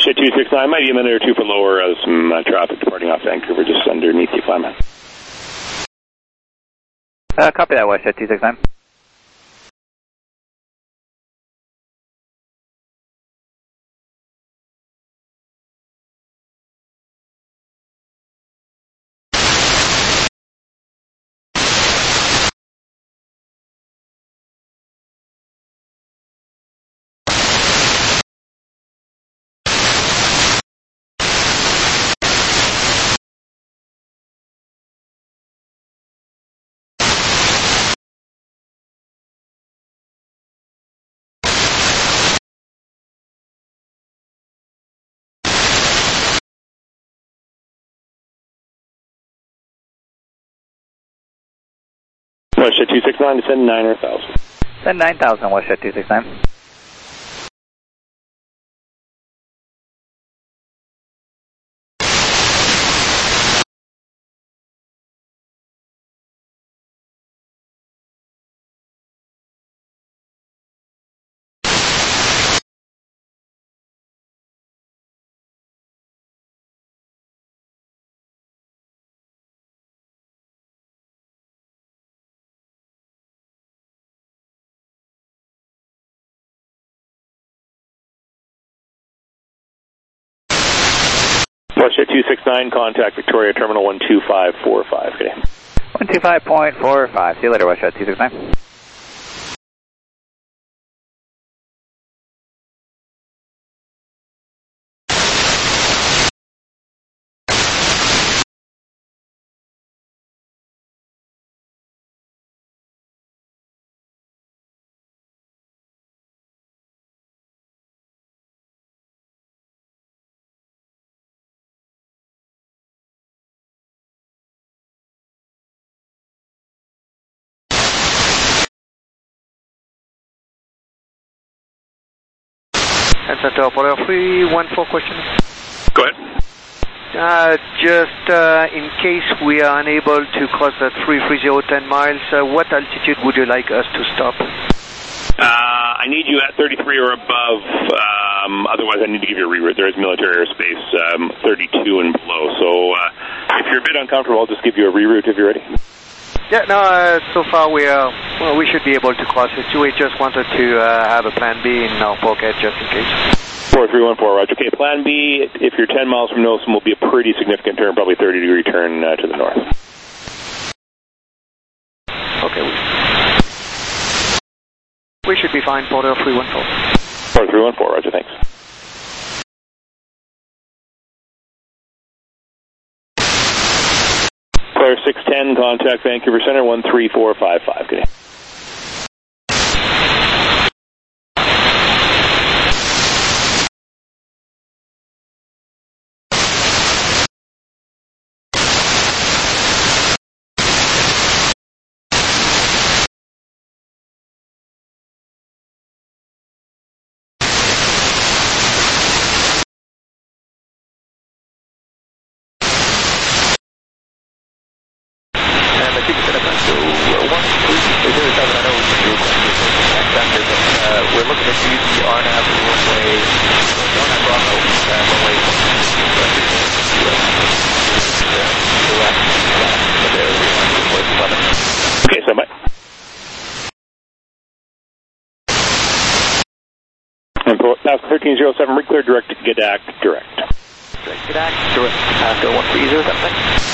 Washington two six nine, might be a minute or two for lower as some uh, traffic departing off Vancouver just underneath the Flyman. Uh, copy that, Washington two six nine. Washington two six nine, descend nine or one thousand. Send nine thousand, Washington two six nine. Washington two six nine, contact Victoria Terminal one two five four five. Good day. one two five point four five. See you later, Washington two six nine. Center operator three one four question. Go ahead. Uh, just uh, in case we are unable to cross the three three zero ten miles, uh, what altitude would you like us to stop? Uh, I need you at thirty-three or above, um, otherwise I need to give you a reroute. There is military airspace, um, thirty-two and below, so uh, if you're a bit uncomfortable, I'll just give you a reroute if you're ready. Yeah, no, uh, so far we are, well, we should be able to cross it. We just wanted to uh, have a plan B in our pocket just in case. four three one four, Roger. Okay, plan B, if you're ten miles from Nosum, will be a pretty significant turn, probably thirty degree turn uh, to the north. Okay. We should be fine, four three one four. four three one four, Roger, thanks. Player six ten, contact Vancouver Center one three four five five. Good day. We're looking to use the R NAV runway, runway Bravo, runway Okay, stand by. And Pascal thirteen zero seven, reclear direct to Gdac direct. Direct Gdac, direct Pascal one three zero seven.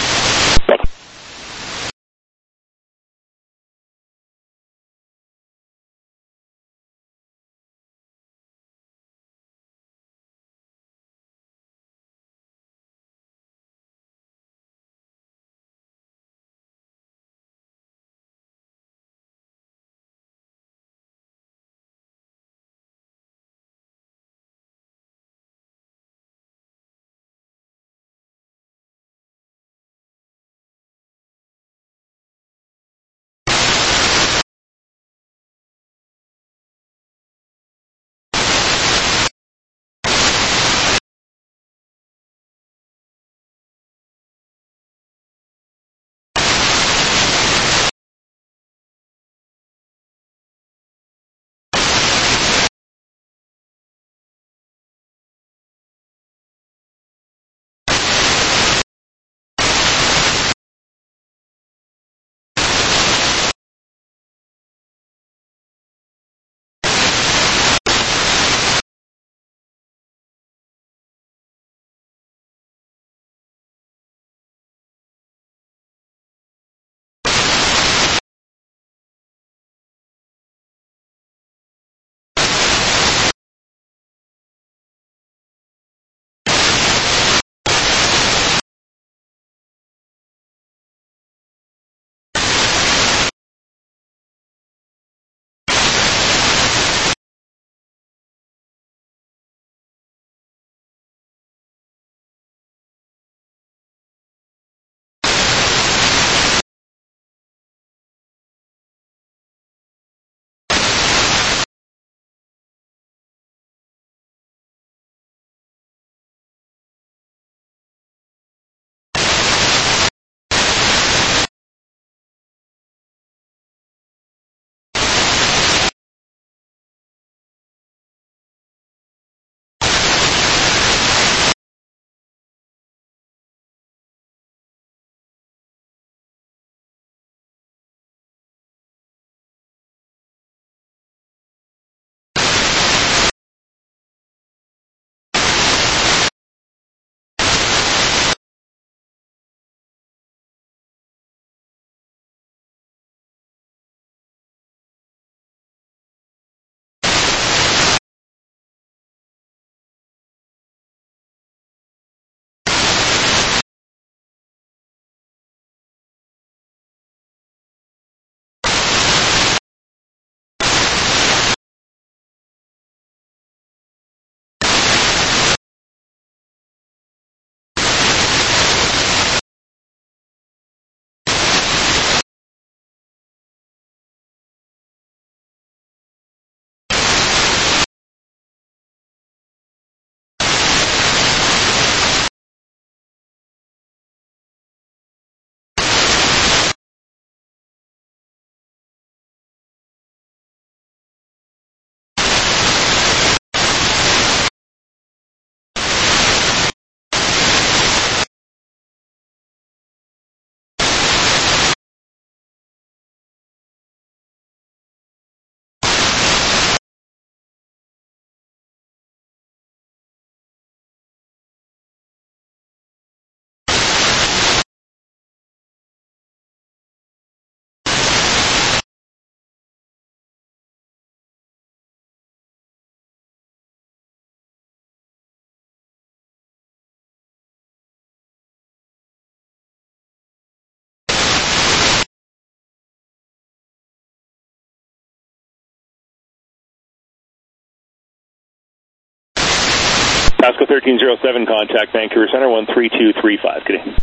Pasco thirteen oh seven, contact Vancouver Center, one three two three five. Good day.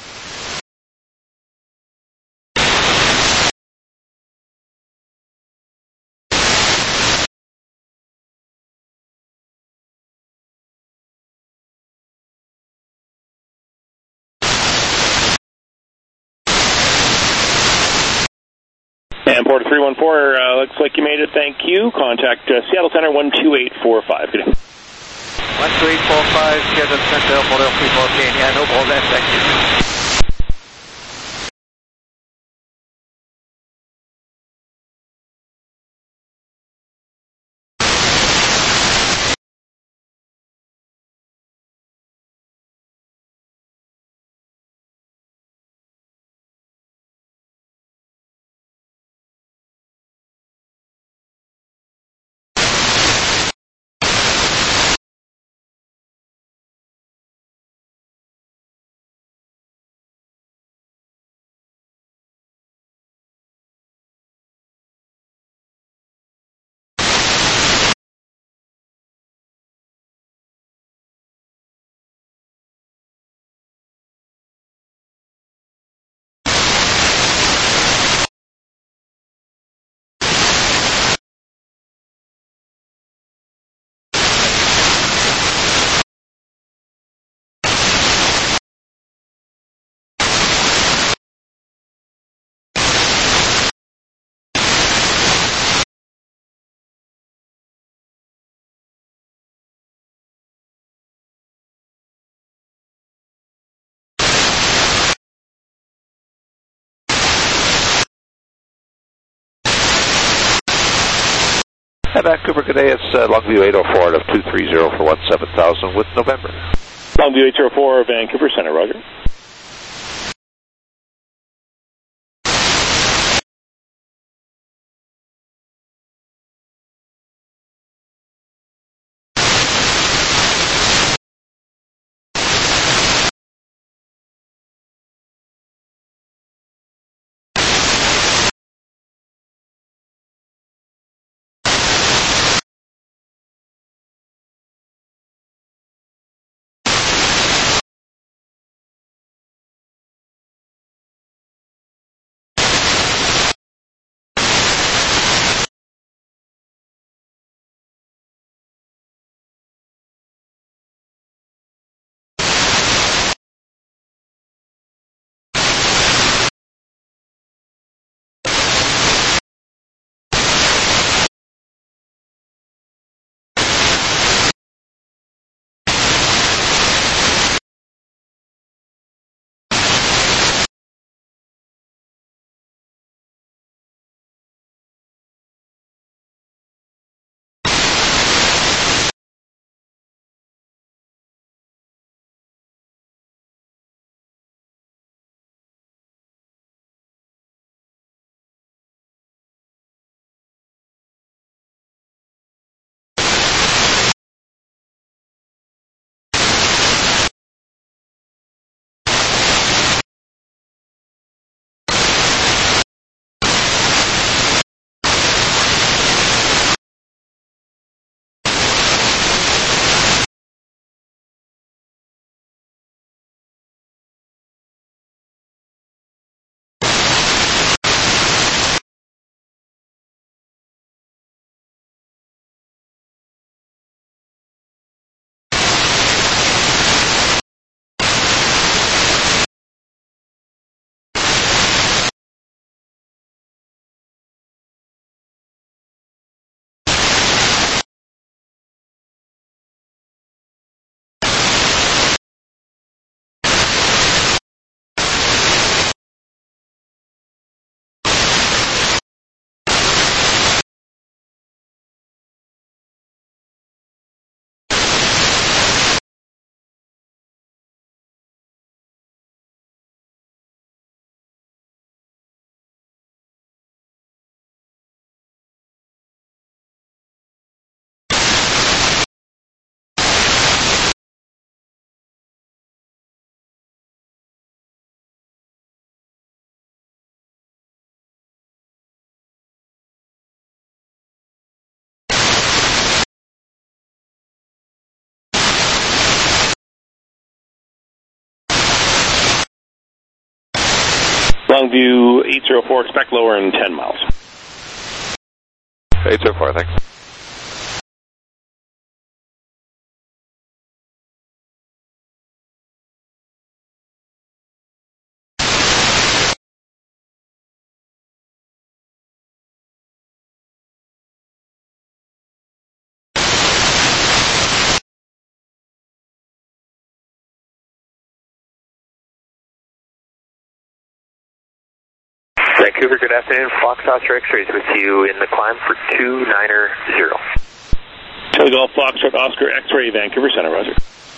And Porter three one four, uh, looks like you made it, thank you. Contact uh, Seattle Center, one two eight four five. Good day. one two eight four five, Seattle Center, Porter three fourteen, yeah, no problem, thank you. Hi, Vancouver, good day. It's uh, Longview eight oh four out of two three zero for one seven thousand with November. Longview eight oh four, Vancouver Center, roger. Longview eight zero four, expect lower in ten miles. eight zero four, thanks. Vancouver, good afternoon. Foxtrot X-rays with you in the climb for two niner zero. Charlie Golf Foxtrot Oscar X-ray, Vancouver Center, Roger.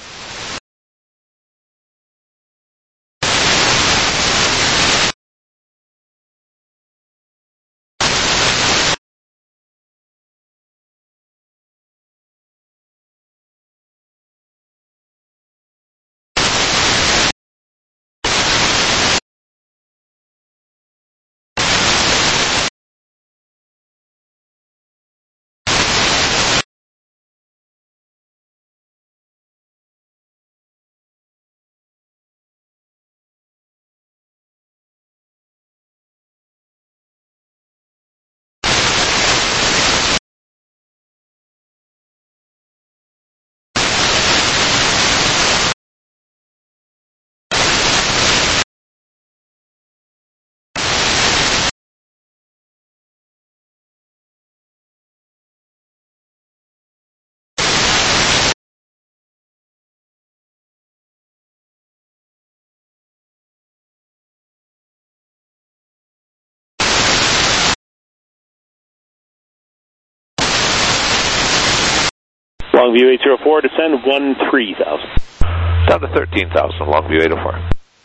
Longview eight zero four, descend one three thousand. Down to thirteen thousand, Longview eight oh four.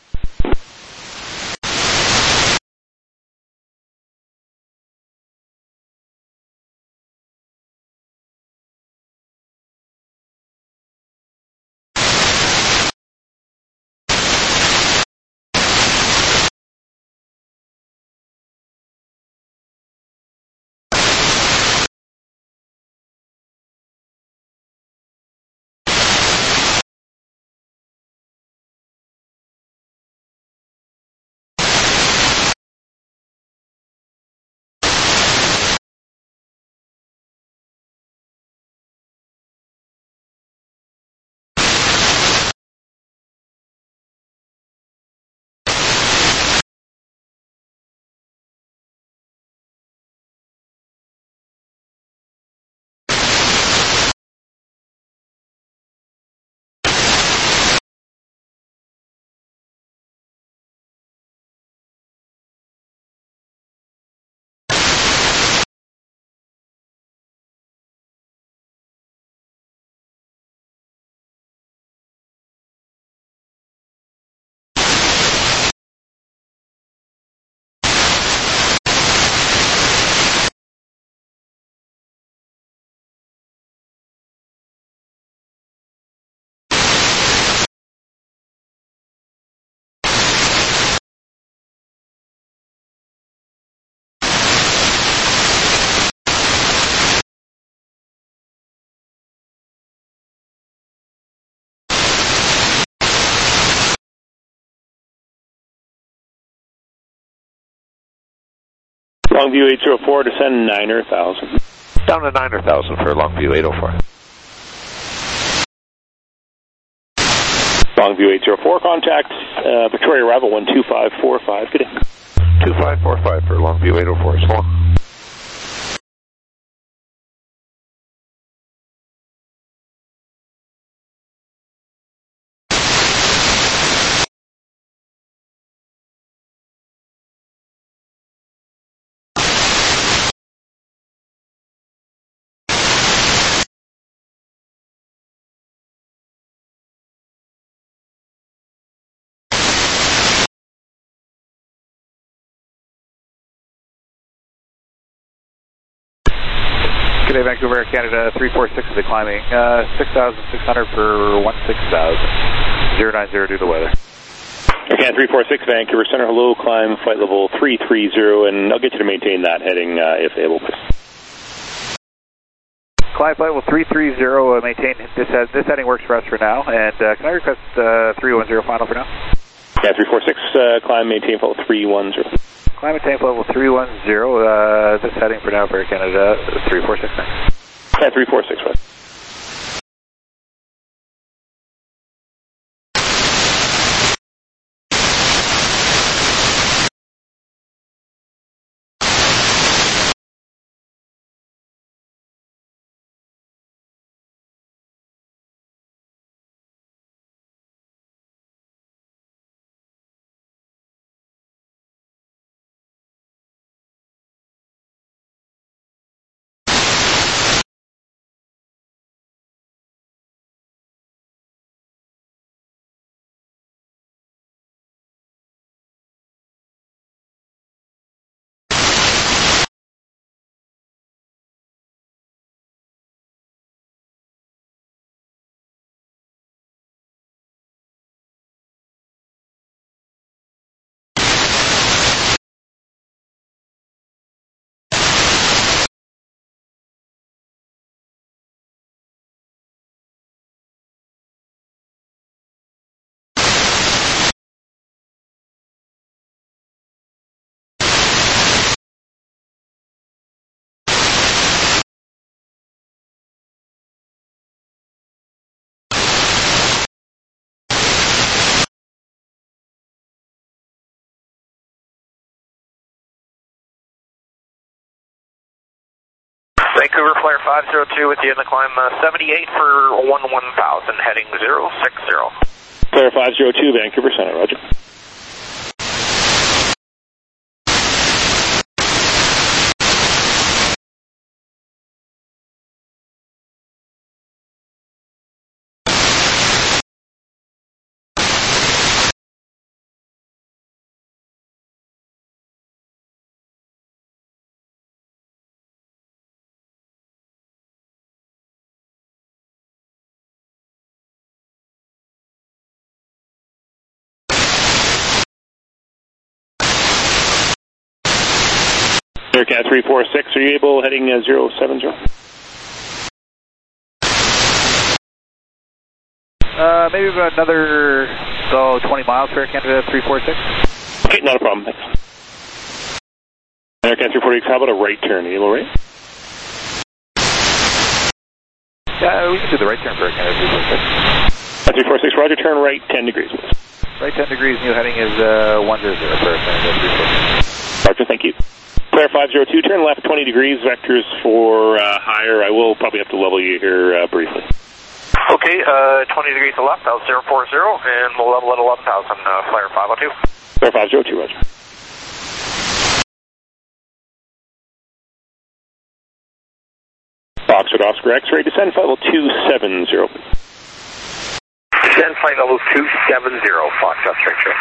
Longview eight zero four, descend niner thousand. Down to niner thousand for Longview eight oh four. Longview eight zero four, contact uh, Victoria Arrival one two five four five. Good day. two five four five for Longview eight oh four, so long. Good day, Vancouver, Air Canada, three four six is climbing, uh, six thousand six hundred for one six thousand, zero nine zero due to the weather. Okay, three four six Vancouver Center, hello, climb flight level three three zero, and I'll get you to maintain that heading uh, if able, please. Climb flight level three three zero, uh, maintain, this, has, this heading works for us for now, and uh, can I request uh, three one zero final for now? Yeah, three four six, uh, climb, maintain level three one zero. Climb, maintain level three one zero, uh, this heading for now for Air Canada, three four six nine. Yeah, three four six, right. Vancouver Flyer five zero two with you in the climb, uh, seventy-eight for one one thousand, heading zero six zero. Flyer five zero two, Vancouver Center, roger. Aircat three four six, are you able heading uh, zero seven zero? Uh, maybe about another, so twenty miles for Air Canada three four six. Okay, not a problem, thanks. Aircat three four six, how about a right turn? Are you able right? Yeah, we can do the right turn for Air Canada three four six. Uh, three four six, roger, turn right ten degrees. Right ten degrees, new heading is uh, one zero zero for Air Canada three four six. Roger, thank you. Flare five zero two, turn left twenty degrees, vectors for uh, higher. I will probably have to level you here uh, briefly. Okay, uh, twenty degrees to left, out zero four zero, and we'll level at eleven thousand, uh, Flyer five zero two. Flare five zero two, roger. Foxtrot Oscar X-ray, descend flight level two seven zero. Descend flight level two seven zero, Foxtrot straight through.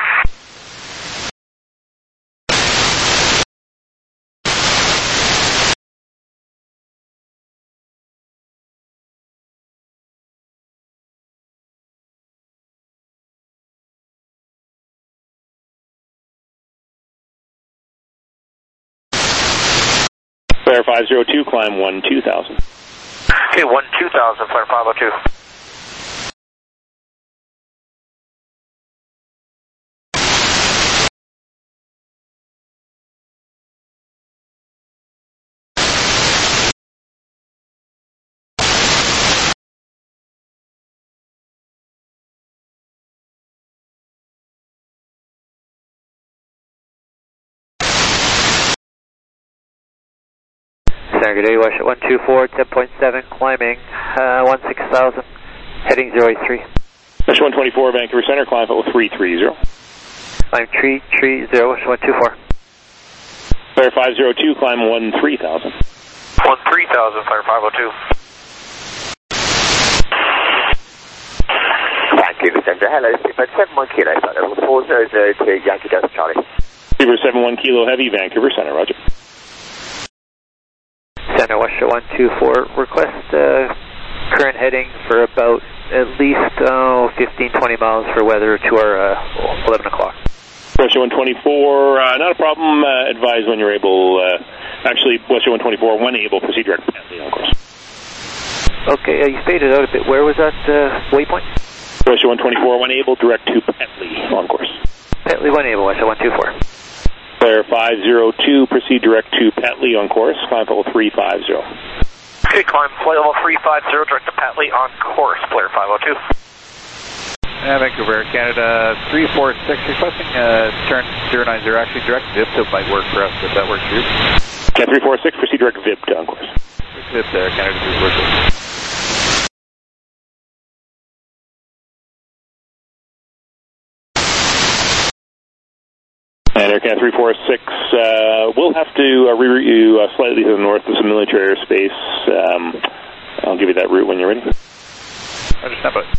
Flare five zero two, climb one two thousand. Okay, one two thousand, Flare five zero two. Good day, Wash at one two four, ten point seven, climbing uh, one six thousand, heading zero eight three. Wash one twenty-four, Vancouver Center, climb level three three zero. Climb three three zero, Wash one two four. Flare five zero two, climb one three thousand. one three thousand, Flare five zero two. Vancouver Center, hello, Super seven one kilo, level four zero zero two, Yankee Delta Charlie. Super seven one kilo heavy, Vancouver Center, roger. Center West one two four, request uh, current heading for about at least oh, fifteen to twenty miles for weather to our uh, eleven o'clock. West one twenty-four, uh, not a problem, uh, advise when you're able, uh, actually West one twenty-four, when able, proceed direct to Petley, of course. Okay, uh, you faded out a bit, where was that uh, waypoint? West one twenty-four, when able, direct to Petley, on course. Petley one able, West one two four. Flare five zero two, proceed direct to Petley on course, climb level three five zero. Okay, climb flight level three five zero, direct to Petley on course, Flare five oh two. Uh, Vancouver, Canada, three four six, requesting uh, turn zero nine zero, actually direct V I P to might work for us, if that works for you. Cat three four six, proceed direct V I P to on course. V I P there, Canada three four six. And Air Cat three four six, uh, we'll have to uh, reroute you uh, slightly to the north of some military airspace. Um, I'll give you that route when you're ready. Roger, stand by.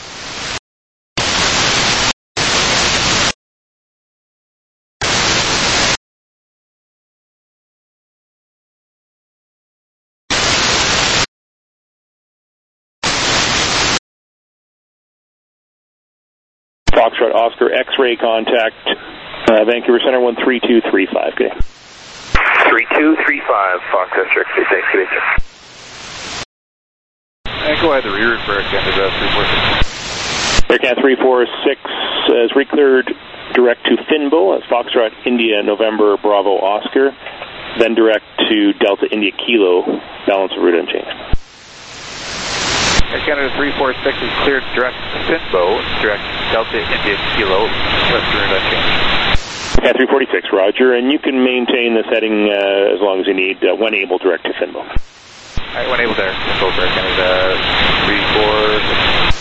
Foxtrot Oscar X-ray contact, uh, Vancouver Center one three two three five, good day. three two three five, Fox X-ray, thanks, good day, sir. And go ahead, the reroute for Air Canada three four six. Air Cat three four six is recleared direct to Finbo, as Foxtrot India November Bravo Oscar, then direct to Delta India Kilo, balance of route unchanged. Air Canada three four six is cleared direct to Finbo, direct Delta India Kilo, west route unchanged. Cat three forty-six, roger, and you can maintain this heading uh, as long as you need, uh, when able, direct to Finbo. Alright, when able there, Finbo for Air Canada three four six.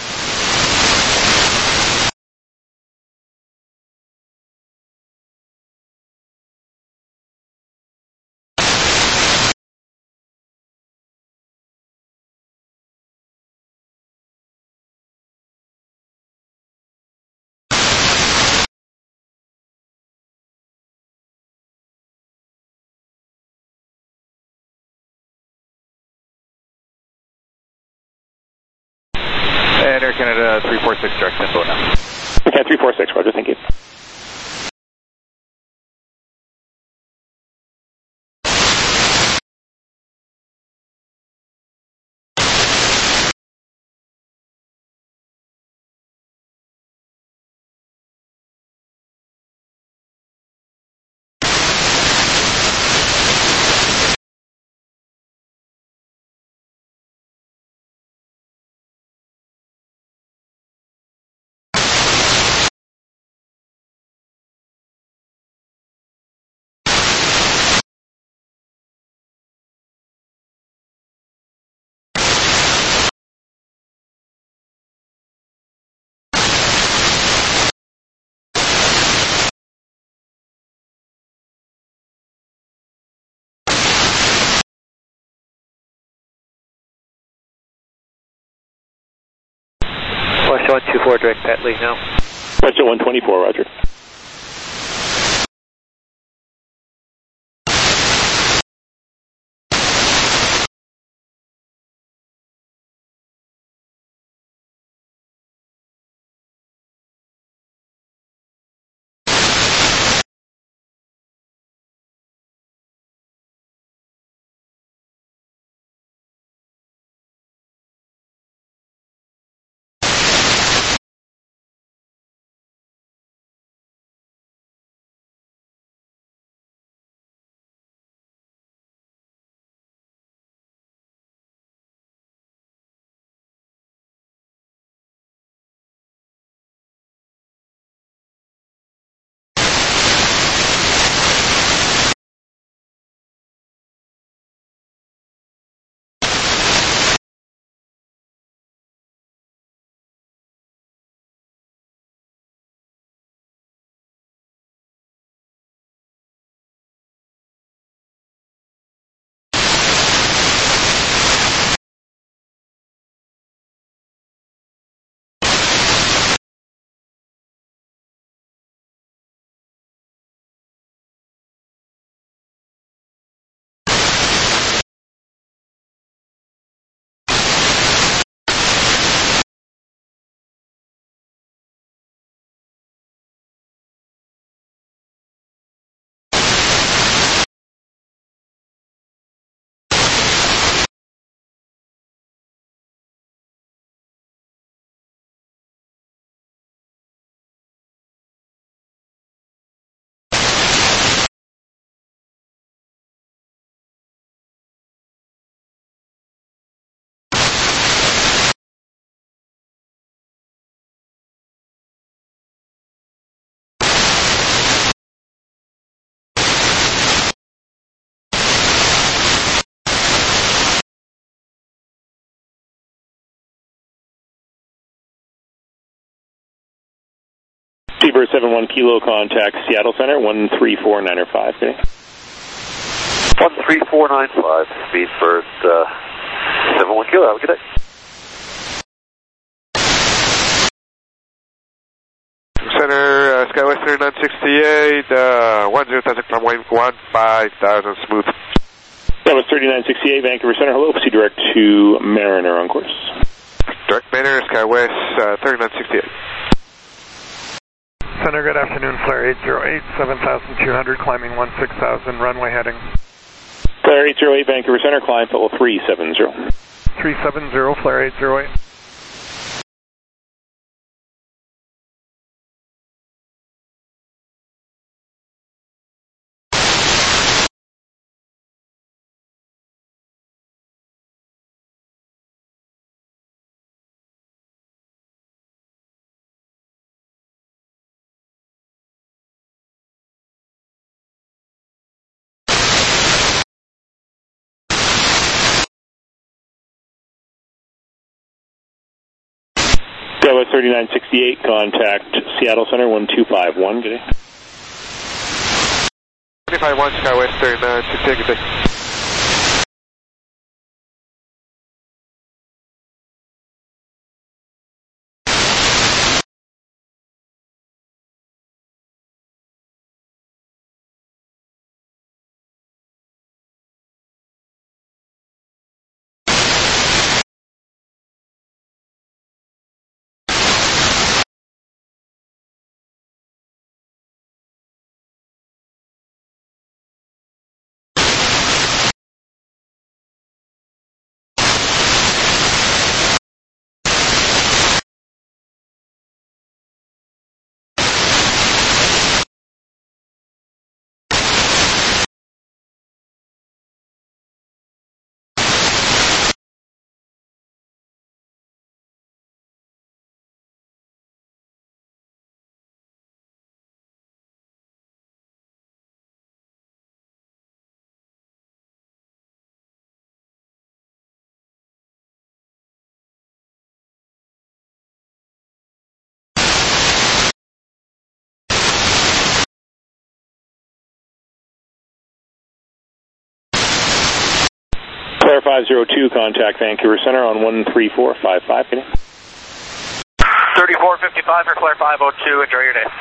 And Air Canada three four six direct Finbo now. Cat three four six, roger, thank you. West one two four, direct Petley now. West one twenty-four, roger. Vancouver seven one Kilo, contact Seattle Center, one three four nine five. Okay. one three four nine five, speed first, uh, seven one Kilo, have a good day. Center, uh, SkyWest thirty-nine sixty-eight, uh, one zero thousand, climb one five thousand, smooth. That was thirty-nine sixty-eight, Vancouver Center, hello, proceed direct to Mariner on course. Direct Mariner, SkyWest, uh, thirty-nine sixty-eight. Center, good afternoon, Flare eight zero eight, seven thousand two hundred, climbing one six thousand, runway heading. Flare eight zero eight, Vancouver Center, climb level three seven zero. three seven zero, Flare eight zero eight. SkyWest thirty-nine sixty-eight, contact Seattle Center, one two five one, good day. two five one, SkyWest thirty-nine sixty-eight, good day. Flare five zero two, contact Vancouver Center on one three four five five, good day. thirty-four fifty-five for Flare five oh two, enjoy your day.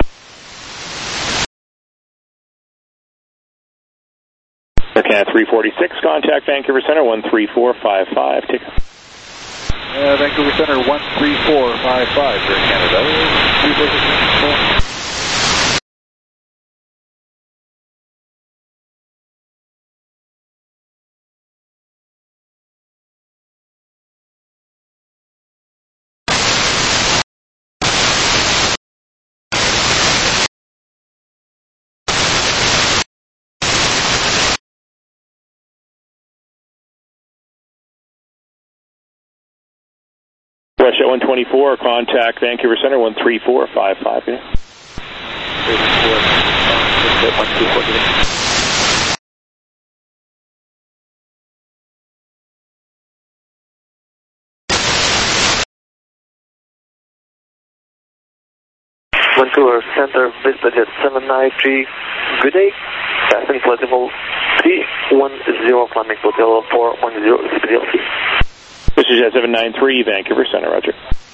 Air three forty-six, contact Vancouver Center, one three four five five, take off. Uh, Vancouver Center, one three four five five for Canada. Russia one twenty-four, contact Vancouver Center, one three four five five, good day. Vancouver Center, VistaJet seven nine three, good day. Passing flight level three one zero, climbing hotel four one zero, speed L C. VistaJet seven nine three, Vancouver Center, roger.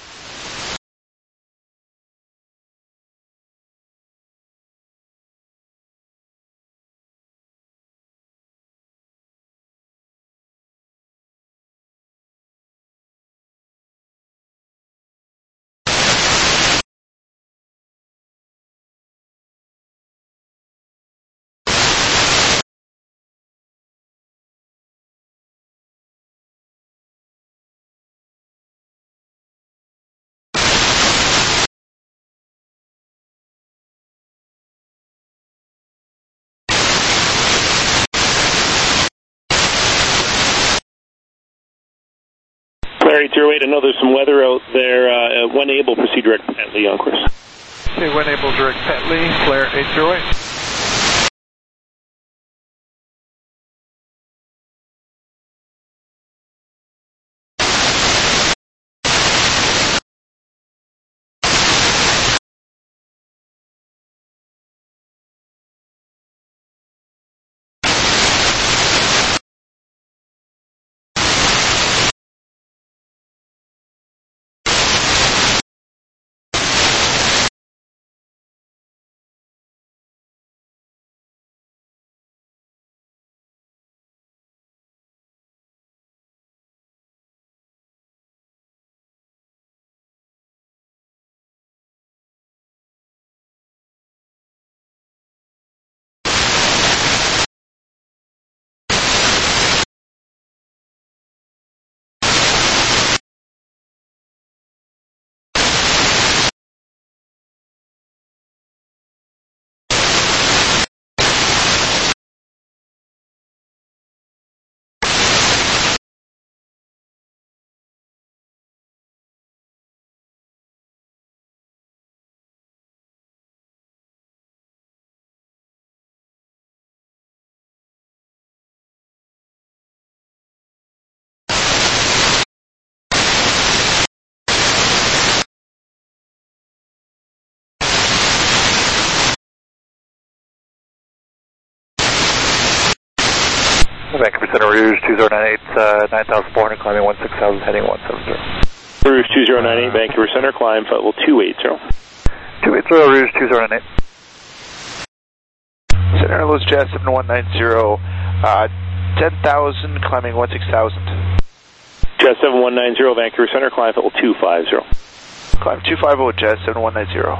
Flare eight zero eight, I know there's some weather out there. Uh, when able, proceed direct Petley on course. Okay, when able, direct Petley, Flare eight zero eight. Vancouver Center, Rouge two zero nine eight, uh, nine thousand four hundred, climbing one six thousand, heading one seven zero. Rouge two zero nine eight, Vancouver Center, climb flight level two eight zero. two eight zero, Rouge two zero nine eight. Center, Louis Jazz seven one nine zero, uh, ten thousand, climbing one six thousand. Jazz seven one nine zero, Vancouver Center, climb flight level two five zero. Climb two five zero, Jazz seven one nine zero.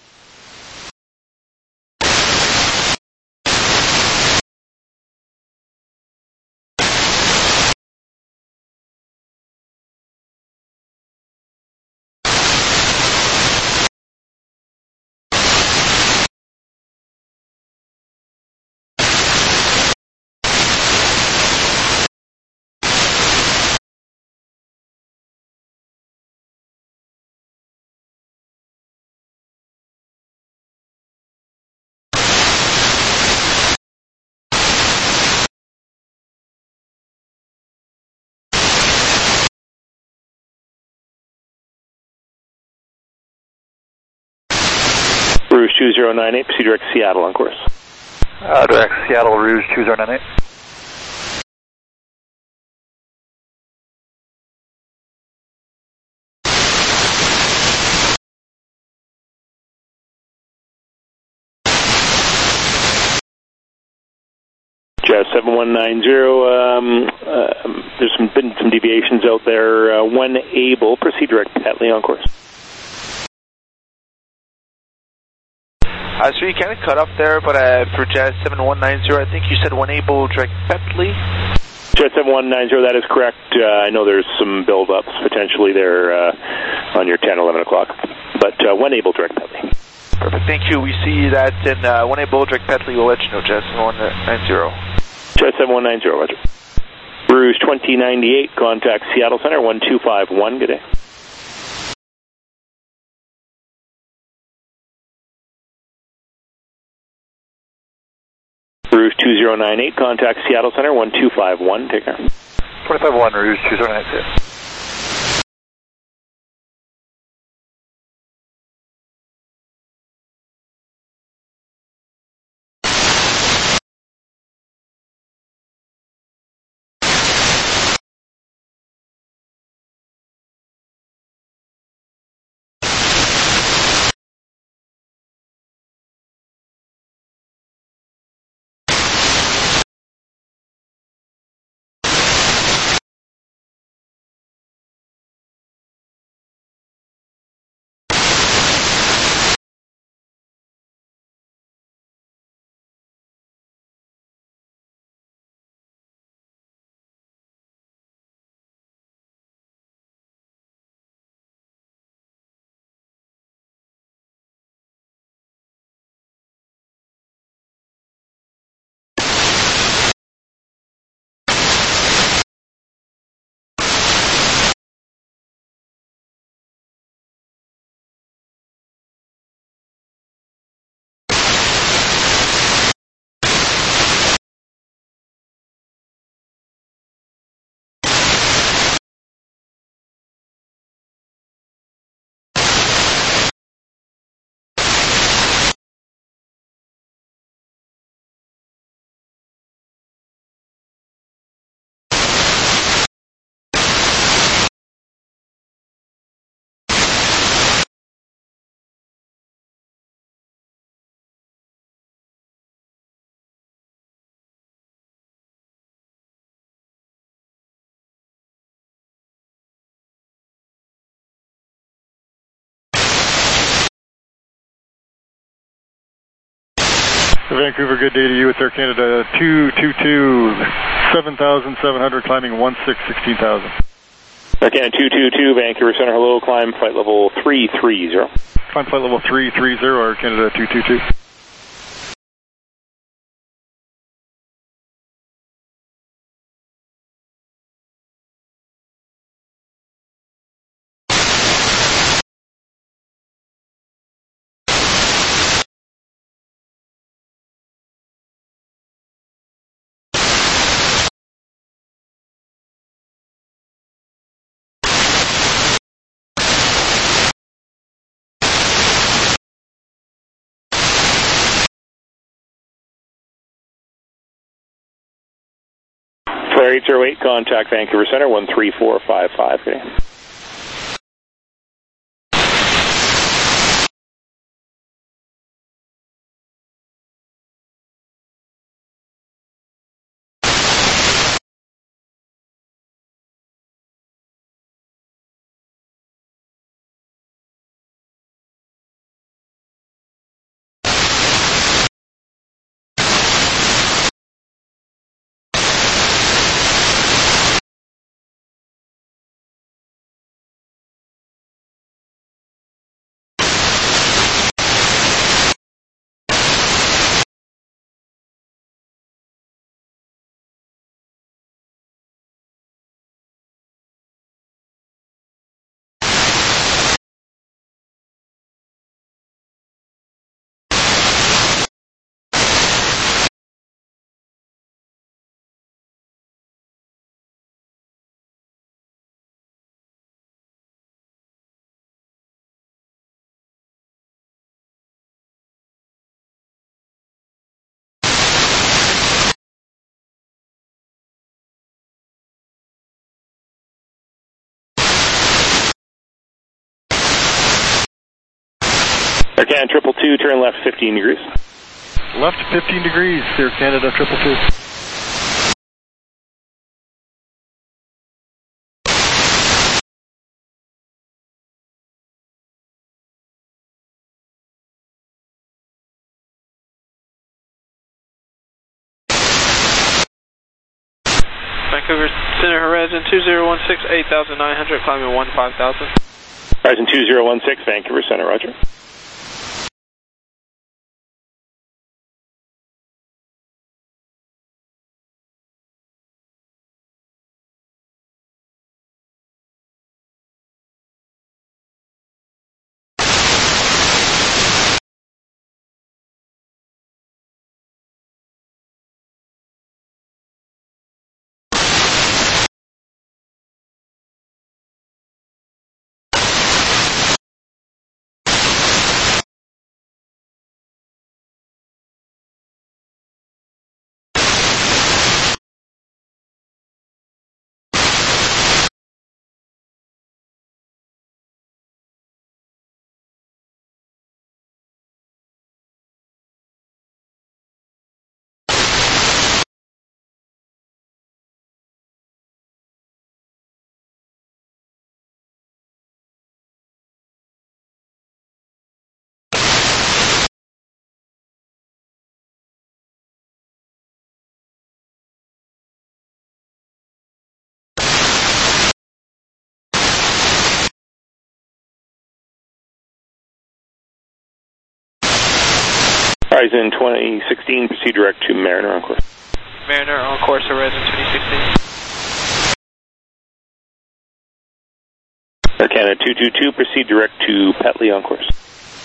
Rouge two zero nine eight, proceed direct Seattle on course. Uh, direct Seattle, Rouge two zero nine eight. Jazz seven one nine zero, um, uh, there's some, been some deviations out there. Uh, when able, proceed direct Petley on course. Uh, so you kind of cut off there, but uh, for Jazz seven one nine zero, I think you said when able, direct Petley? Jazz seven one nine zero, that is correct. Uh, I know there's some build-ups potentially there uh, on your ten, eleven o'clock, but uh, when able, direct Petley. Perfect, thank you. We see that in uh, when able, direct Petley, we'll let you know, Jazz seven one nine zero. Jazz seven one nine zero, roger. Rouge twenty ninety-eight, contact Seattle Center, one two five one, good day. Rouge two zero nine eight, contact Seattle Center, one two five one, take care. twenty-five one, Rouge two zero nine eight. Vancouver, good day to you. It's Air Canada two two two, seven thousand seven hundred, climbing one six, sixteen thousand. Air Canada two two two, Vancouver Center, hello, climb flight level three three zero. Climb flight level three three zero, Air Canada two two two. Flare eight zero eight, contact Vancouver Center, one three four five five. Okay. Air Canada triple two, turn left fifteen degrees. Left fifteen degrees, Air Canada triple two. Vancouver Center Horizon two zero one six, eight thousand nine hundred, climbing one five thousand. Horizon two zero one six, Vancouver Center, roger. Horizon twenty sixteen, proceed direct to Mariner on course. Mariner on course, Horizon twenty sixteen. Air Canada two two two, proceed direct to Petley on course.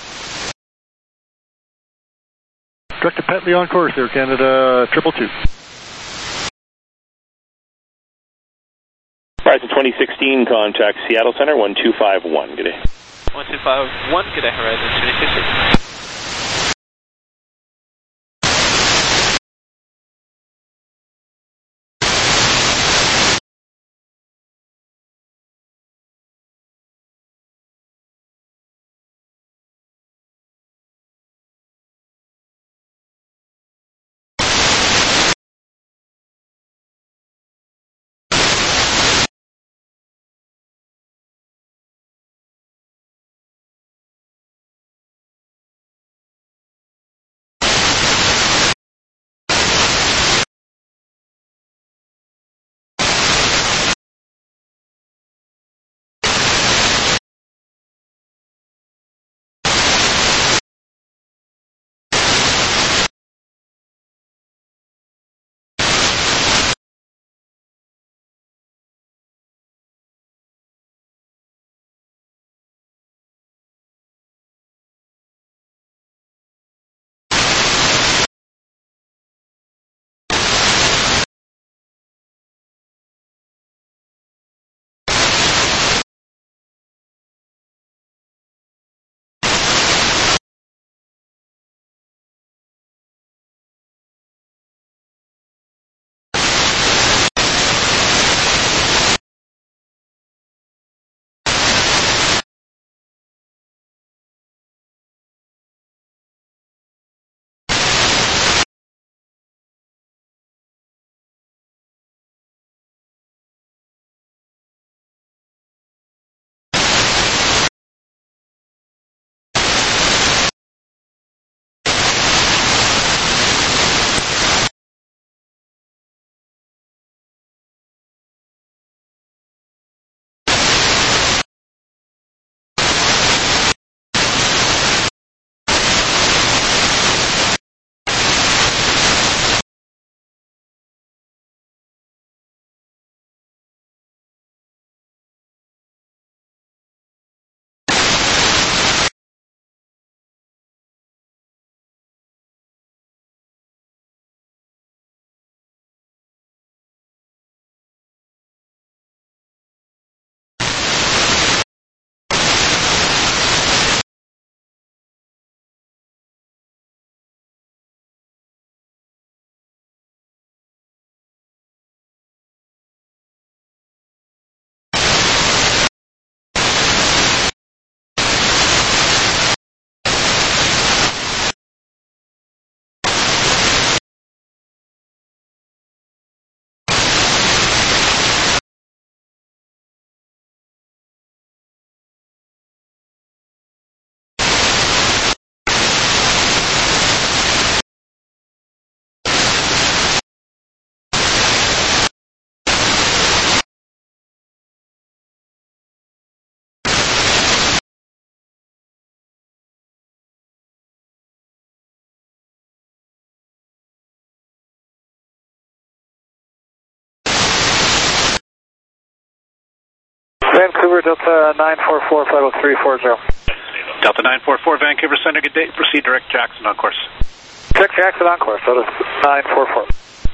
Direct to Petley on course, Air Canada triple two. Horizon twenty sixteen, contact Seattle Center, one two five one, good day. one two five one, good day, Horizon twenty sixteen. Vancouver, Delta nine four four, flight level three four zero. Delta nine four four, Vancouver Center, good day. Proceed direct Jackson on course. Direct Jackson on course, Delta nine four four.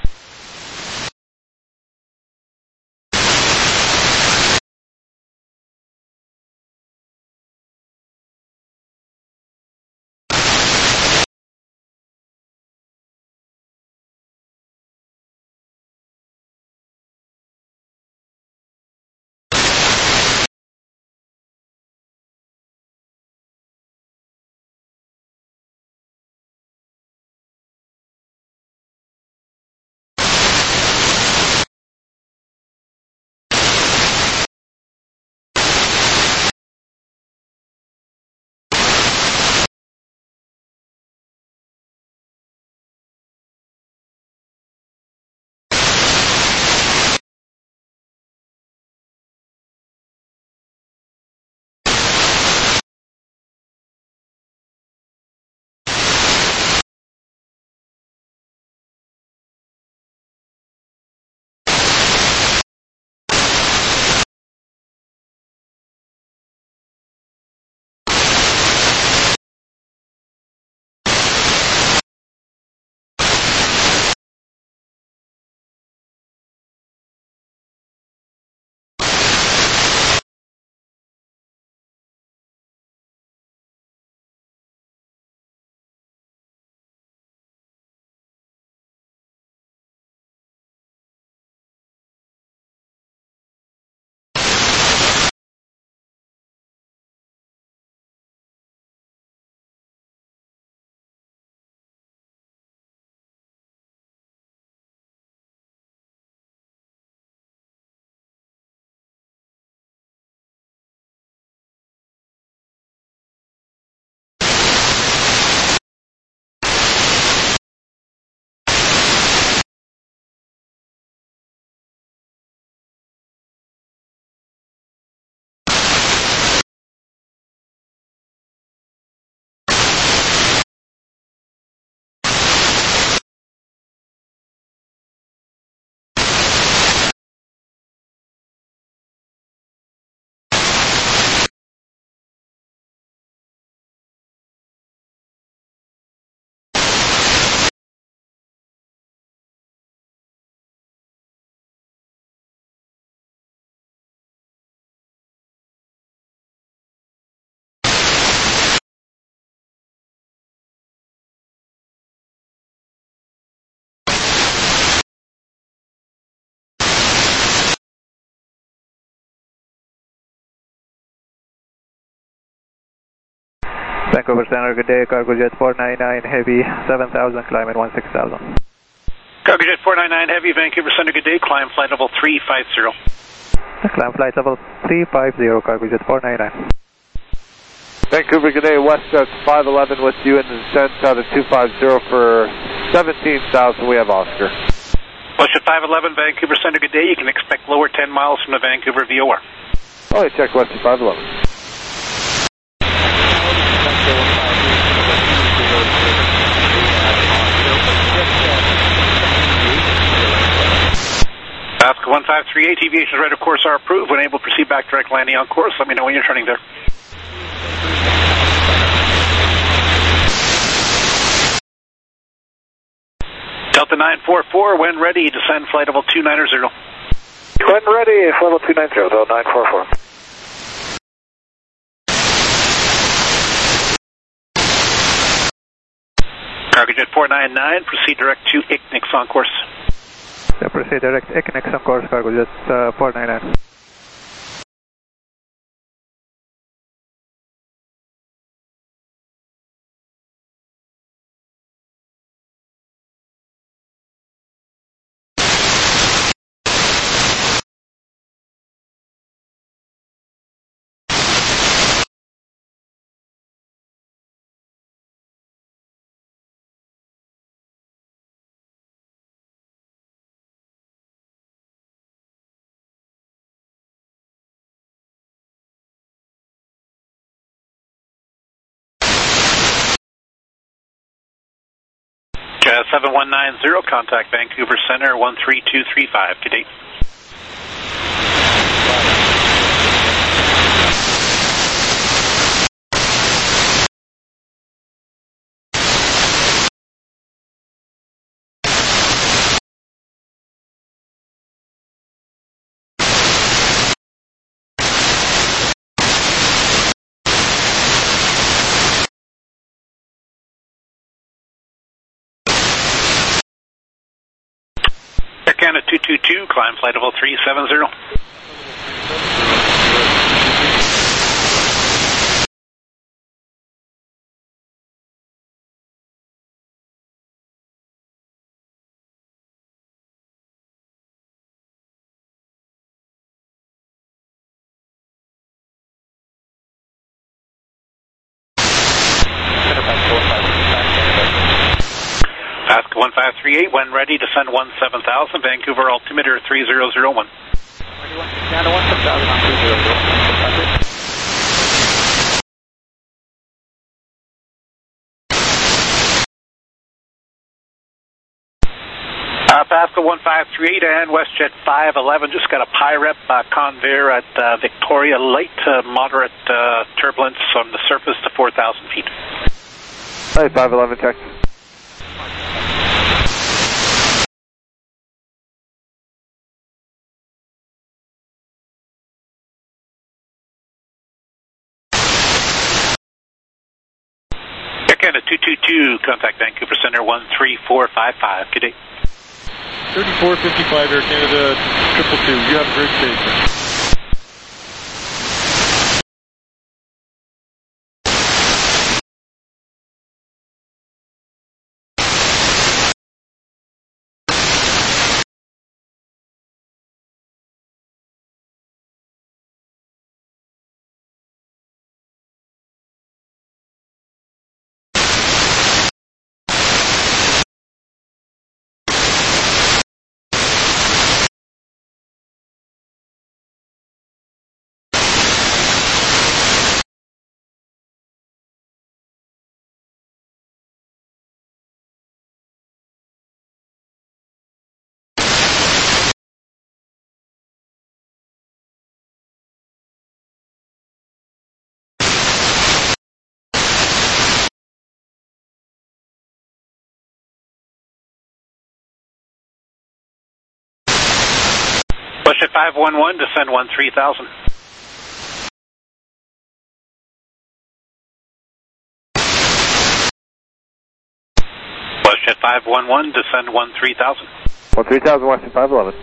Vancouver Center, good day. Cargo Jet four nine nine Heavy, seven thousand, climb at one six thousand. Cargo Jet four nine nine Heavy, Vancouver Center, good day. Climb flight level three five zero. Climb flight level three five zero, Cargo Jet four nine nine. Vancouver, good day. Westjet five eleven with you in the descent out of two five zero for seventeen thousand. We have Oscar. Westjet five eleven, Vancouver Center, good day. You can expect lower ten miles from the Vancouver V O R. Oh, I checked Westjet five eleven. Alaska one five three eight, deviations right of course are approved. When able, proceed back direct landing on course. Let me know when you're turning there. Delta nine four four, when ready, descend flight level two nine zero. When ready, flight level two nine zero, Delta nine four four. Cargo Jet four nine nine, proceed direct to I C N I X on course. Yeah, proceed direct I C N I X on course, Cargo Jet uh, four nine nine. seven one nine zero, contact Vancouver Center one three two three five. Good day. Canada two two two, climb flight level three seven zero. Alaska one five three eight, when ready, descend one seven thousand, Vancouver altimeter three zero zero one. Canada one seven thousand on three zero zero one. Uh, Pascal one five three eight and WestJet five eleven, just got a PIREP uh, Convair at uh, Victoria, light to moderate uh, turbulence on the surface to four thousand feet. Hi, five eleven, check. Air Canada two two two, contact Vancouver Center one three four five five. Good day. thirty-four fifty-five Air Canada triple two. You have a great day, sir. WestJet five one one, descend one three thousand. WestJet five one one, descend one three thousand. one three thousand, WestJet five eleven.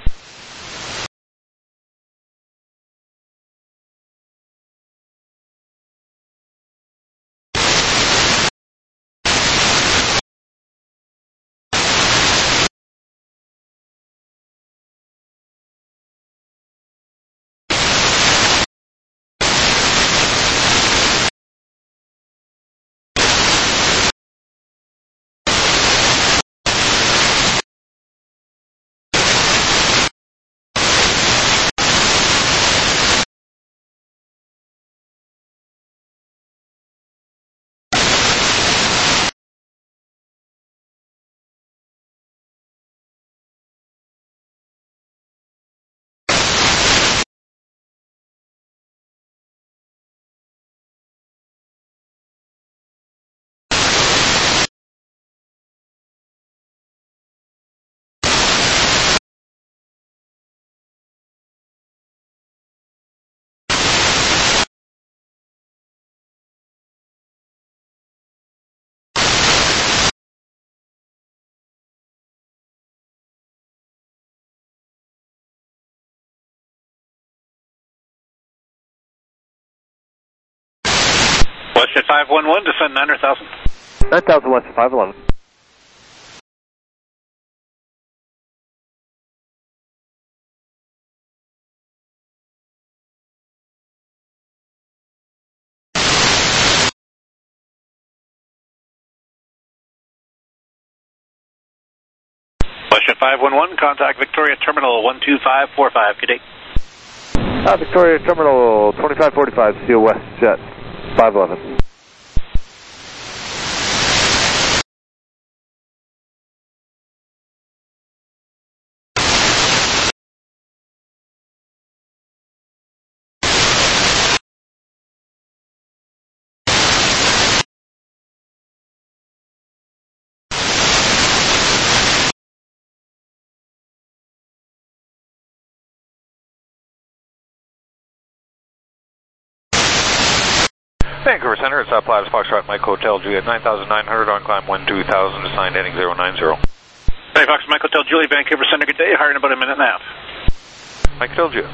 WestJet five one one, descend nine thousand. nine thousand, WestJet five eleven. WestJet five one one, contact Victoria Terminal one two five four five. Good day. Uh, Victoria Terminal twenty-five forty-five, see you WestJet five eleven. Vancouver Center, it's up Plaza Foxtrot Mike Hotel Juliet nine thousand nine hundred on climb one two thousand, assigned heading zero nine zero. Hey, Fox, Mike Hotel Juliet, Vancouver Center, good day. Hire in about a minute and a half. Mike Hotel Juliet.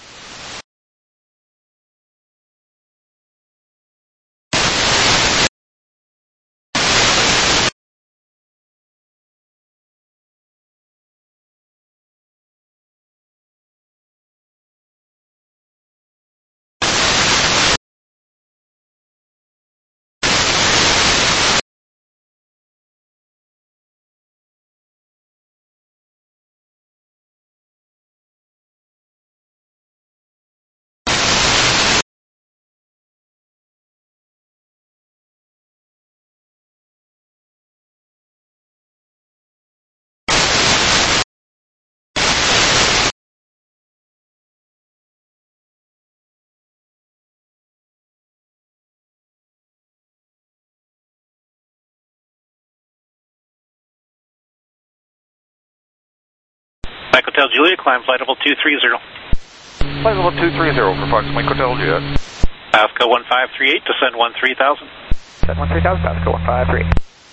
Mike Hotel Juliet, climb flight level two three zero. Flight level two three zero for Fox Mike Hotel Juliet. Pasco one five three eight, descend one three thousand. Descend one three thousand, Pasco one five three eight.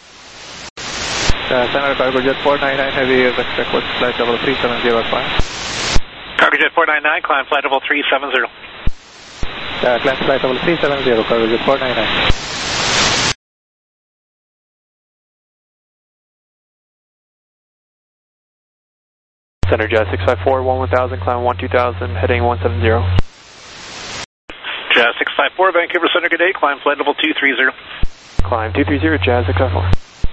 Uh, Center Cargo Jet four nine nine, heavy is expect with flight level three seven zero five. Cargo Jet four nine nine, climb flight level three seven zero. Uh, climb flight level three seven zero, Cargo Jet four nine nine. Center Jazz six five four, one one thousand, climb one two thousand, heading one seven zero. Jazz six five four, Vancouver Center, good day, climb flight level two three zero. Climb two three zero, Jazz six five four.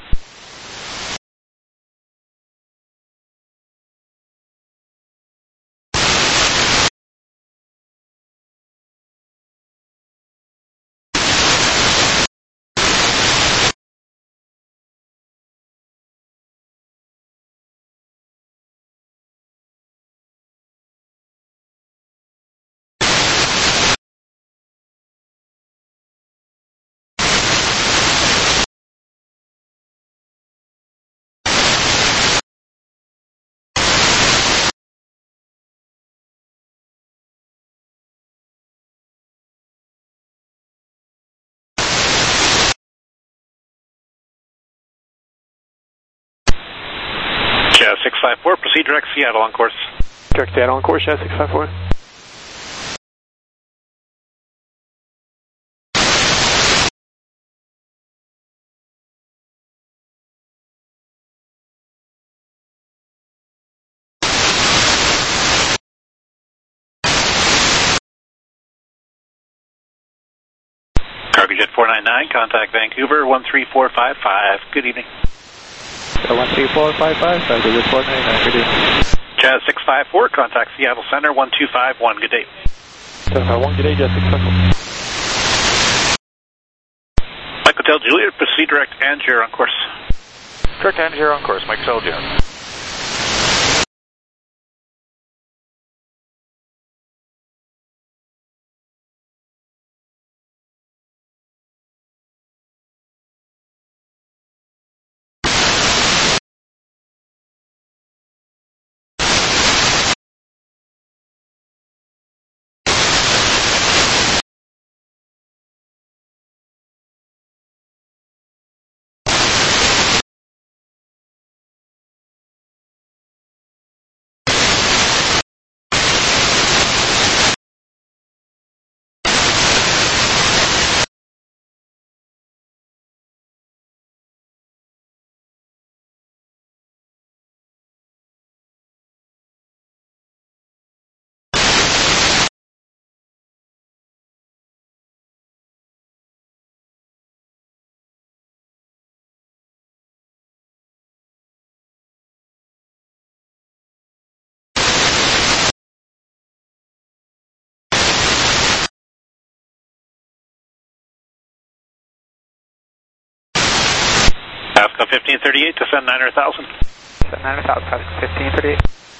Jazz six five four, proceed direct Seattle on course. Direct Seattle on course, Jazz six five four. Cargo Jet four nine nine, contact Vancouver one three four five five. Good evening. So one three four five five, Cargo Jet four nine nine, good evening. Jazz six five four, contact Seattle Center one two five one. Good day. seven five one, good day, Jazz six five four. Mike Hotel Juliet, proceed direct Angier on course. Direct Angier on course, Mike Hotel Juliet. Pasco fifteen thirty-eight, descend nine hundred thousand. Descend nine hundred thousand, Pasco fifteen thirty-eight.